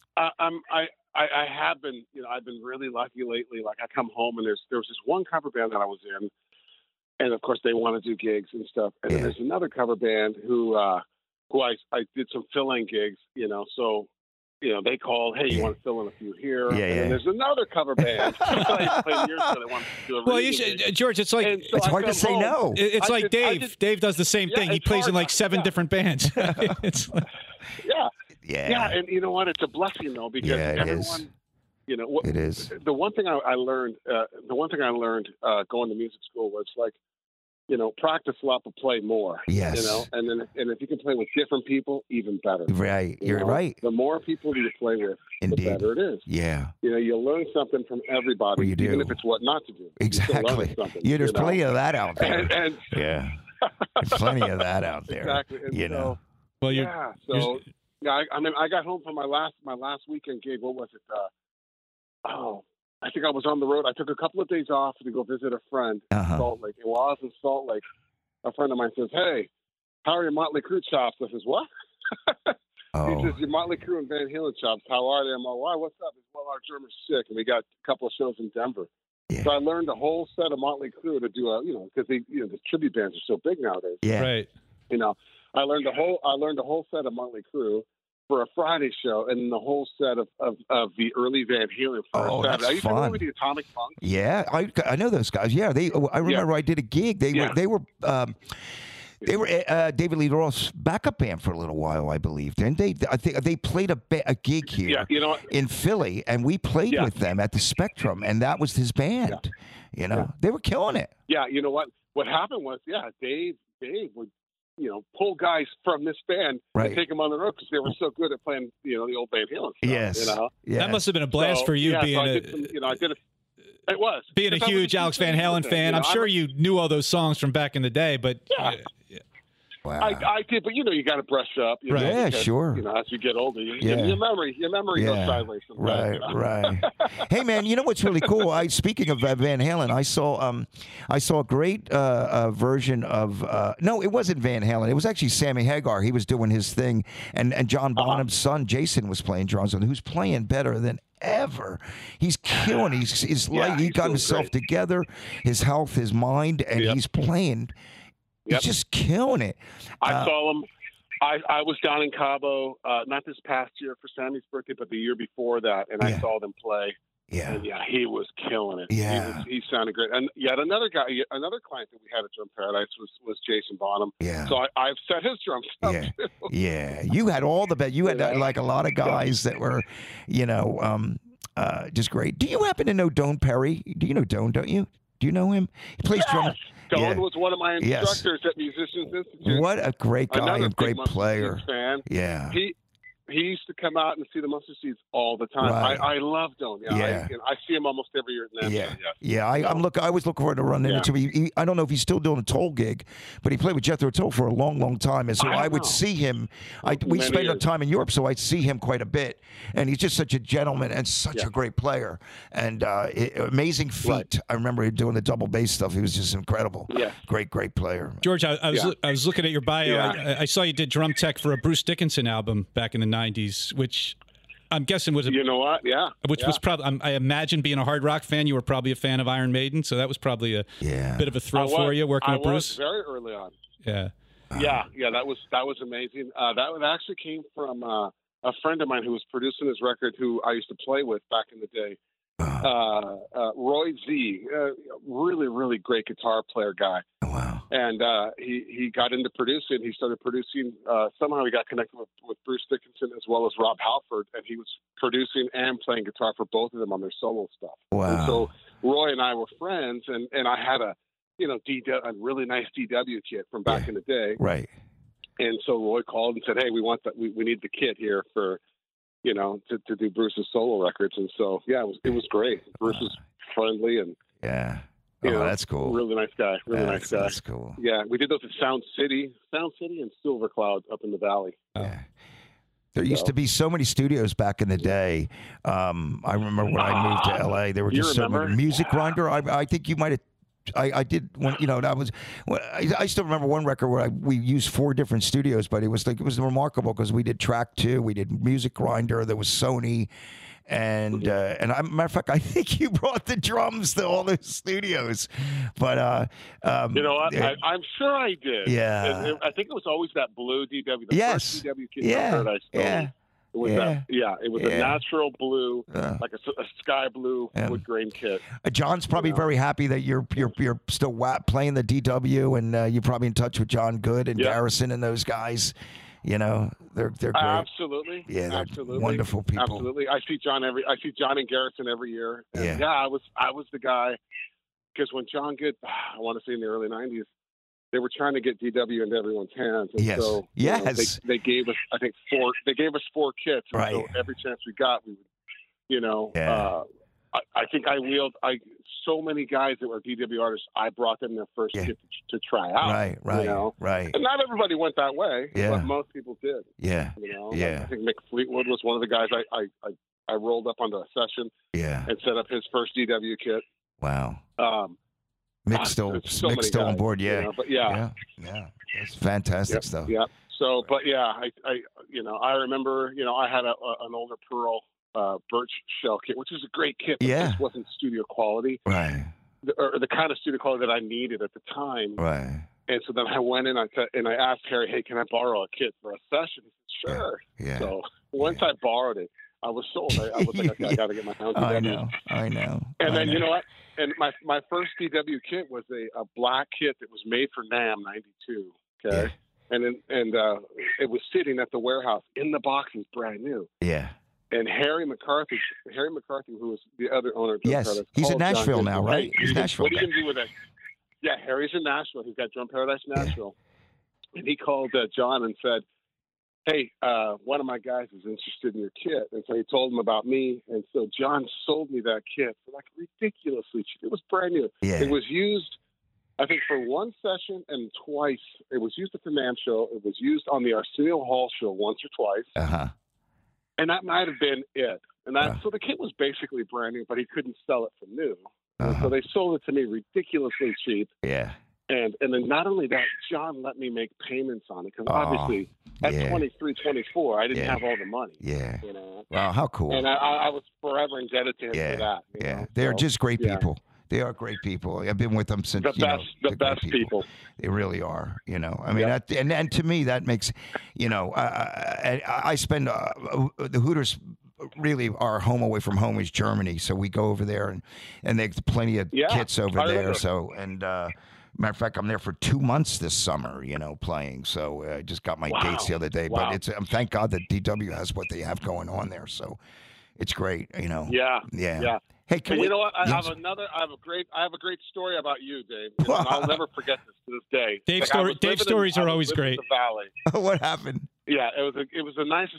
I have been. I've been really lucky lately. Like I come home and there was this one cover band that I was in, and of course they want to do gigs and stuff. And then there's another cover band who I did some fill-in gigs. So. They called, hey, you want to fill in a few here? And then there's another cover band. George, it's like it's hard to say no. It's like Dave. Dave does the same thing. He plays in like 7 different bands. It's like, and you know what? It's a blessing though because everyone. It is. The one thing I learned. Going to music school was like. Practice a lot, but play more. Yes. And if you can play with different people, even better. Right. You're right. The more people you play with, the better it is. Yeah. You'll learn something from everybody, even if it's what not to do. Exactly. There's plenty of that out there. And There's plenty of that out there. Exactly. And you know. Well, I mean, I got home from my last weekend gig. What was it? I think I was on the road. I took a couple of days off to go visit a friend in Salt Lake. And while I was in Salt Lake, a friend of mine says, "Hey, how are your Motley Crue chops?" I says, "What?" He says, "Your Motley Crue and Van Halen chops. How are they?" I'm like, "Why? What's up?" He says, "Well, our drummer's sick, and we got a couple of shows in Denver." Yeah. So I learned a whole set of Motley Crue to do because the tribute bands are so big nowadays. Yeah, right. I learned a whole set of Motley Crue for a Friday show, and the whole set of the early Van Halen for a Saturday. Are you familiar with the Atomic Funk? Yeah, I know those guys. Yeah, I remember I did a gig. They were David Lee Roth's backup band for a little while, I believe. Didn't they? I think they played a gig here in Philly, and we played with them at the Spectrum, and that was his band. Yeah. They were killing it. Yeah, you know what? What happened was, Dave would, pull guys from this band and take them on the road because they were so good at playing, the old Van Halen stuff. Yes. That must have been a blast for you being I did it. It was. Being a huge Alex Van Halen fan, I'm sure you knew all those songs from back in the day, but wow. I did, but you got to brush up. Right. Because, sure. As you get older, your memory goes sideways sometimes. Right. Hey, man, you know what's really cool? Speaking of Van Halen, I saw a great version of. No, it wasn't Van Halen. It was actually Sammy Hagar. He was doing his thing, and John Bonham's son Jason was playing drums, and who's playing better than ever. He's killing. He got himself together, his health, his mind, and he's playing. He's just killing it. I saw him. I was down in Cabo, not this past year for Sammy's birthday, but the year before that, and I saw them play. Yeah. And he was killing it. Yeah. He sounded great. And yet another client that we had at Drum Paradise was Jason Bonham. Yeah. So I've set his drums up too. Yeah. You had all the best. You had like a lot of guys that were, just great. Do you happen to know Doane Perry? Do you know Doane, don't you? Do you know him? He plays drums. Doane was one of my instructors at Musicians Institute. What a great guy and great player. Fan. Yeah. He used to come out and see the Mustard Seeds all the time. Right. I love Doane. I see him almost every year. I was looking forward to running into him. I don't know if he's still doing a Toll gig, but he played with Jethro Tull for a long, long time. And so I would see him. We spent our time in Europe, so I'd see him quite a bit. And he's just such a gentleman and such a great player. And amazing feat. Right. I remember him doing the double bass stuff. He was just incredible. Yeah. Great player. George, I was looking at your bio. I saw you did drum tech for a Bruce Dickinson album back in the 90s, which I'm guessing was was probably, I imagine, being a hard rock fan, you were probably a fan of Iron Maiden, so that was probably a bit of a thrill for you working with Bruce. Very early on. Yeah. That was amazing. That actually came from a friend of mine who was producing his record, who I used to play with back in the day. Roy Z, really, really great guitar player guy. Wow. And he got into producing. He started producing. Somehow he got connected with Bruce Dickinson as well as Rob Halford, and he was producing and playing guitar for both of them on their solo stuff. Wow. And so Roy and I were friends, and I had a really nice DW kit from back in the day. Right. And so Roy called and said, "Hey, we need the kit here for, to do Bruce's solo records." And so it was great. Bruce was friendly and that's cool. Really nice guy. Nice guy. That's cool. Yeah, we did those at Sound City and Silver Cloud up in the valley. Yeah. There used to be so many studios back in the day. I remember when I moved to LA, there were just so many. Music Grinder. I think you might have. I did when that was. I still remember one record where we used 4 different studios, but it was remarkable because we did Track 2, we did Music Grinder, there was Sony. And matter of fact, I think you brought the drums to all those studios. But you know what? I'm sure I did. Yeah, I think it was always that blue DW. The first DW kit Paradise. It was it was a natural blue, like a sky blue wood grain kit. John's probably very happy that you're still playing the DW, and you're probably in touch with John Good and Garrison and those guys. They're great. Absolutely. Yeah, they're absolutely wonderful people. Absolutely. I see John and Garrison every year. And I was the guy, because when John Good, I want to say in the early 90s, they were trying to get DW into everyone's hands. And so they gave us, I think, 4 kits. And so every chance we got, we would, I think so many guys that were DW artists, I brought them their first kit to try out. Right, you know? right. And not everybody went that way, but most people did. Yeah, you know? yeah. I think Mick Fleetwood was one of the guys I rolled up onto a session and set up his first DW kit. Wow. Mick's still on board, you know? But yeah, it's fantastic stuff. Yeah. So, but yeah, I remember, I had an older Pearl birch shell kit, which is a great kit, but it just wasn't studio quality, right? Or the kind of studio quality that I needed at the time, right? And so then I went in and I asked Harry, "Hey, can I borrow a kit for a session?" He said, "Sure." Yeah. So once I borrowed it, I was sold. I was like, "Okay, I got to get my hands on it." I know. And you know what? And my first DW kit was a black kit that was made for NAMM '92. Okay. Yeah. And it was sitting at the warehouse in the boxes, brand new. Yeah. And Harry McCarthy, who was the other owner of Drum Paradise, he's in Nashville now, right? He's in Nashville. What are you going to do with that? Yeah, Harry's in Nashville. He's got Drum Paradise Nashville. Yeah. And he called John and said, "Hey, one of my guys is interested in your kit." And so he told him about me. And so John sold me that kit for like ridiculously cheap. It was brand new. Yeah. It was used, I think, for one session and twice. It was used at the NAMM show. It was used on the Arsenio Hall show once or twice. Uh-huh. And that might have been it. And so the kit was basically brand new, but he couldn't sell it for new. So they sold it to me ridiculously cheap. Yeah. And then not only that, John let me make payments on it because obviously at 23, 24, I didn't have all the money. Yeah. You know? Wow, how cool. And I was forever indebted to him for that. You know? They're They're just great people. They are great people. I've been with them since the best people. They really are. You know, I mean, and to me that makes, I spend the Hooters. Really, our home away from home is Germany, so we go over there and there's plenty of kits over there. So matter of fact, I'm there for 2 months this summer, playing. So I just got my dates the other day. Wow. But thank God that DW has what they have going on there. So it's great, Yeah. Hey, you know what? I have a great story about you, Dave. And I'll never forget this to this day. Dave's stories are always great. The Valley. What happened? Yeah, it was the nicest.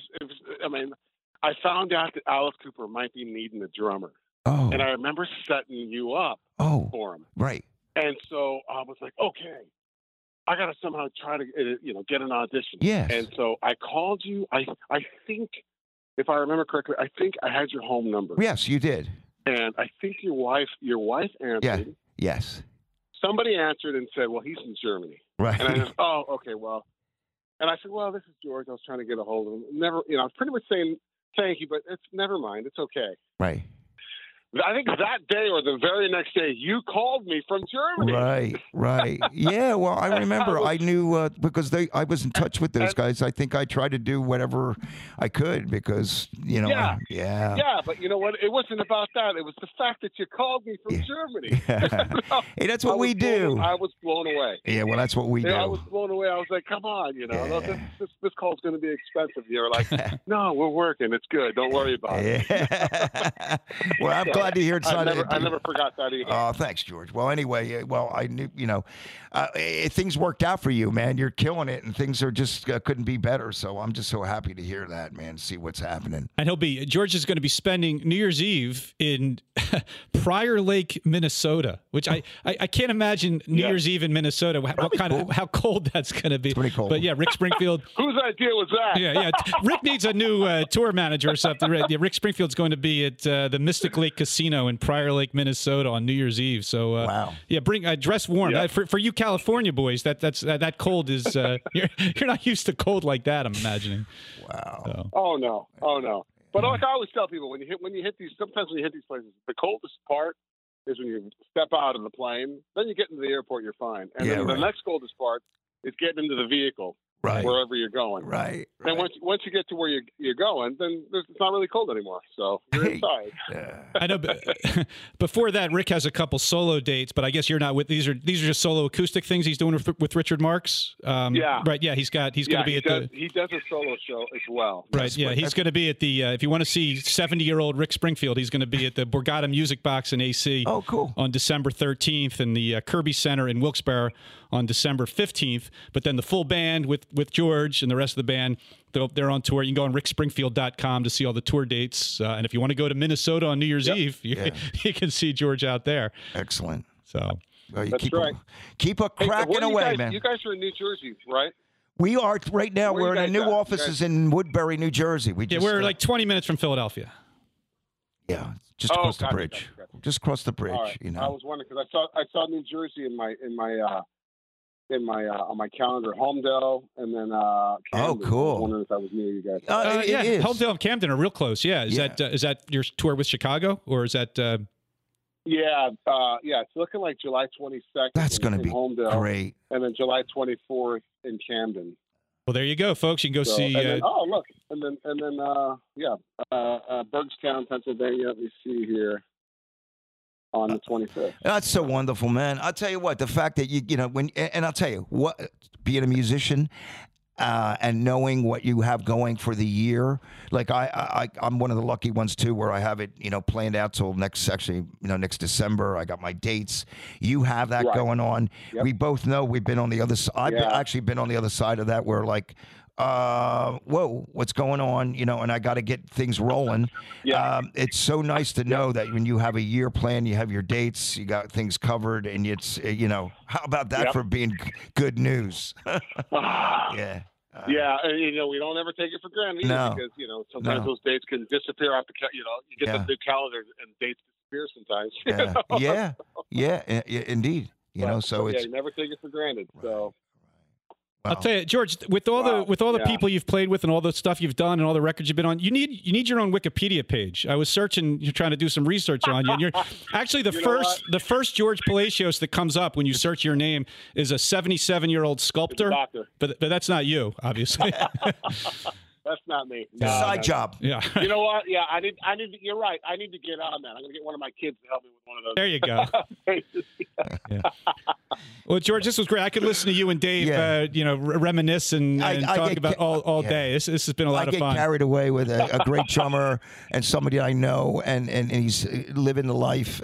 I found out that Alice Cooper might be needing a drummer. Oh. And I remember setting you up for him. Right. And so I was like, okay, I got to somehow try to, get an audition. Yes. And so I called you. I think, if I remember correctly, I think I had your home number. Yes, you did. And I think your wife answered. Yeah. Yes. Somebody answered and said, well, he's in Germany. Right. And I said, oh, okay, well. And I said, well, this is George. I was trying to get a hold of him. Never, I was pretty much saying, thank you, but it's never mind. It's okay. Right. I think that day or the very next day, you called me from Germany. Right. Yeah, well, I remember. I knew because I was in touch with those guys. I think I tried to do whatever I could because, Yeah, but you know what? It wasn't about that. It was the fact that you called me from Germany. Hey, that's what we do. I was blown away. Yeah, well, that's what we do. I was blown away. I was like, come on, this call's going to be expensive. You're like, no, we're working. It's good. Don't worry about it. Well, I'm glad to hear it's not. I never forgot that either. Oh, thanks, George. Well, anyway, I knew, things worked out for you, man. You're killing it, and things are just couldn't be better. So I'm just so happy to hear that, man. See what's happening. And George is going to be spending New Year's Eve in Prior Lake, Minnesota, which I can't imagine New Year's Eve in Minnesota. How cold that's going to be. It's pretty cold. But yeah, Rick Springfield. Whose idea was that? Yeah. Rick needs a new tour manager or something. Rick Springfield's going to be at the Mystic Lake Casino in Prior Lake, Minnesota on New Year's Eve. So wow. Yeah, bring dress warm. Yeah. For you California boys, that cold is you're not used to cold like that, I'm imagining. Wow. So. Oh no. But like I always tell people, when you hit these places, the coldest part is when you step out of the plane. Then you get into the airport, you're fine. And then the next coldest part is getting into the vehicle. Right. Wherever you're going. Right. And once you get to where you're going, then it's not really cold anymore. So you're inside. I know. Before that, Rick has a couple solo dates, but I guess you're not with these. Are just solo acoustic things he's doing with Richard Marx? Yeah. Right. Yeah. He's going to be he does a solo show as well. Right. He's going to be at the. If you want to see 70-year-old Rick Springfield, he's going to be at the Borgata Music Box in AC. Oh, cool. On December 13th, and the Kirby Center in Wilkes-Barre on December 15th. But then the full band with with George and the rest of the band. They're on tour. You can go on rickspringfield.com to see all the tour dates. And if you want to go to Minnesota on New Year's Eve, you can see George out there. Excellent. So well, that's right. Keep a cracking away, man. You guys are in New Jersey, right? We are right now. We're in a new offices in Woodbury, New Jersey. We're like 20 minutes from Philadelphia. Yeah, just across the bridge. Just across the bridge. Right. You know. I was wondering because I saw New Jersey in my on my calendar, Homedale, and then Camden. cool. I was wondering if that was near you guys. Yeah, it is. Homedale and Camden are real close. Yeah, is that your tour with Chicago, or is that? Yeah, it's looking like July 22nd. That's going to be Homedale, great. And then July 24th in Camden. Well, there you go, folks. You can go see. Look, and then Bergstown, Pennsylvania. Let me see here. On the 25th. That's so wonderful, man. I'll tell you what, the fact that you know, and I'll tell you what, being a musician and knowing what you have going for the year, like I'm one of the lucky ones too, where I have it, planned out till next December. I got my dates. You have that going on. Yep. We both know we've been on the other side. I've actually been on the other side of that, where like, whoa, what's going on? And I got to get things rolling. Yeah. It's so nice to know that when you have a year plan, you have your dates, you got things covered, and it's, how about that for being good news? Yeah. Yeah, and, we don't ever take it for granted either, because, sometimes those dates can disappear off the, you get the new calendar and dates disappear sometimes. Yeah, indeed. So it's you never take it for granted. So. Wow. I'll tell you, George, with all the people you've played with and all the stuff you've done and all the records you've been on, you need your own Wikipedia page. I was searching, you're trying to do some research on you. And you're actually the first George Palacios that comes up when you search your name is a 77-year-old sculptor. But that's not you, obviously. That's not me. Side job. Yeah. You know what? Yeah, I need. You're right. I need to get on that. I'm going to get one of my kids to help me with one of those. There you go. Yeah. Well, George, this was great. I could listen to you and Dave, reminisce and talk about all day. This has been a lot of fun. I get carried away with a great drummer and somebody I know, and he's living the life.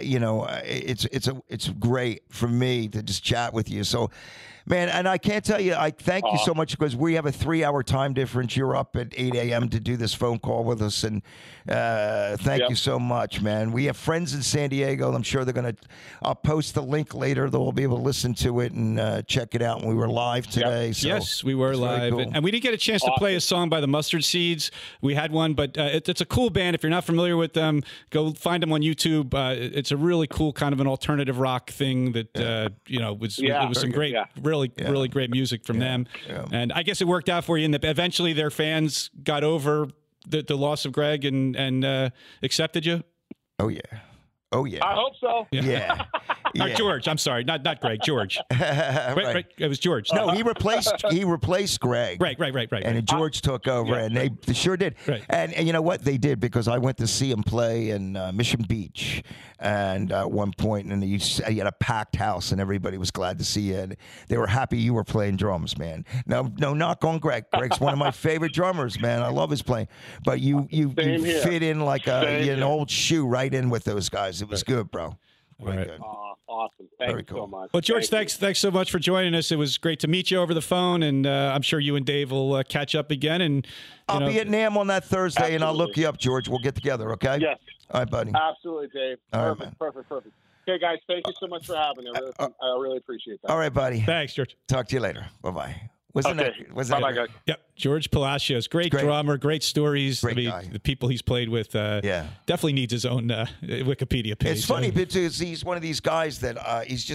It's great for me to just chat with you. So. Man, and I can't tell you, I thank you so much, because we have a 3-hour time difference. You're up at 8 a.m. to do this phone call with us, and thank you so much, man. We have friends in San Diego. I'm sure they're going to – I'll post the link later. They'll be able to listen to it and check it out. And we were live today. So yes, we were live. Cool. And we didn't get a chance to play a song by the Mustard Seeds. We had one, but it's a cool band. If you're not familiar with them, go find them on YouTube. It's a really cool kind of an alternative rock thing that, it was some great really great music from them. Yeah. And I guess it worked out for you in that eventually their fans got over the loss of Greg and accepted you. Oh, yeah. I hope so. Yeah. George, I'm sorry, not Greg, George. Right. It was George. No, he replaced Greg. Right. And George took over, and they sure did. Right. And you know what they did, because I went to see him play in Mission Beach, and at one point, and he had a packed house, and everybody was glad to see you, and they were happy you were playing drums, man. No knock on Greg. Greg's one of my favorite drummers, man. I love his playing, but you fit in like an old shoe right in with those guys. It was good, bro. Right. Good. Awesome. Thank you so much. Well, George, thanks so much for joining us. It was great to meet you over the phone, and I'm sure you and Dave will catch up again. And I'll be at NAMM on that Thursday, Absolutely. And I'll look you up, George. We'll get together, okay? Yes. All right, buddy. Absolutely, Dave. All right, Perfect. Okay, guys, thank you so much for having me. I really appreciate that. All right, buddy. Thanks, George. Talk to you later. Bye-bye. Bye-bye, guys. Yep, George Palacios, great drummer, great stories. Great guy. The people he's played with, definitely needs his own Wikipedia page. It's funny because he's one of these guys that his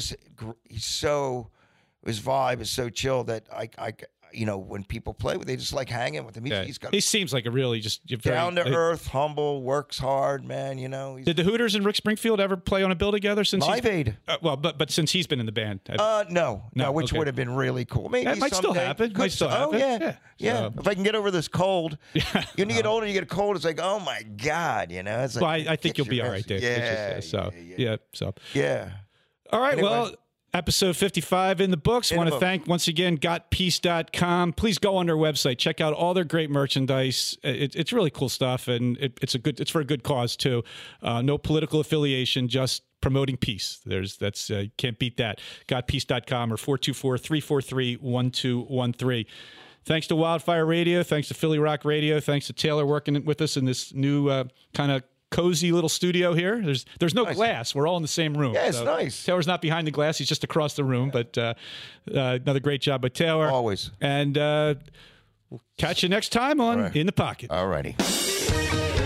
vibe is so chill that I when people play with, they just like hanging with him. He seems like a really just down to earth, humble, works hard, man. Did the Hooters and Rick Springfield ever play on a bill together since Live Aid? But since he's been in the band, no, which would have been really cool. Maybe that might still happen. Yeah. So. If I can get over this cold, you get older, you get a cold. It's like, oh my God, It's like, I think you'll be all right, Dave. Yeah. So. Yeah. All right. Anyway. Well. Episode 55 in the books. Want to thank, once again, GotPeace.com. Please go on their website. Check out all their great merchandise. It's really cool stuff, and it's for a good cause, too. No political affiliation, just promoting peace. Can't beat that. GotPeace.com or 424-343-1213. Thanks to Wildfire Radio. Thanks to Philly Rock Radio. Thanks to Taylor working with us in this new kind of cozy little studio here. There's no glass. We're all in the same room. Yeah, it's nice. Taylor's not behind the glass. He's just across the room. But another great job by Taylor. Always. And we'll catch you next time on In the Pocket. All righty.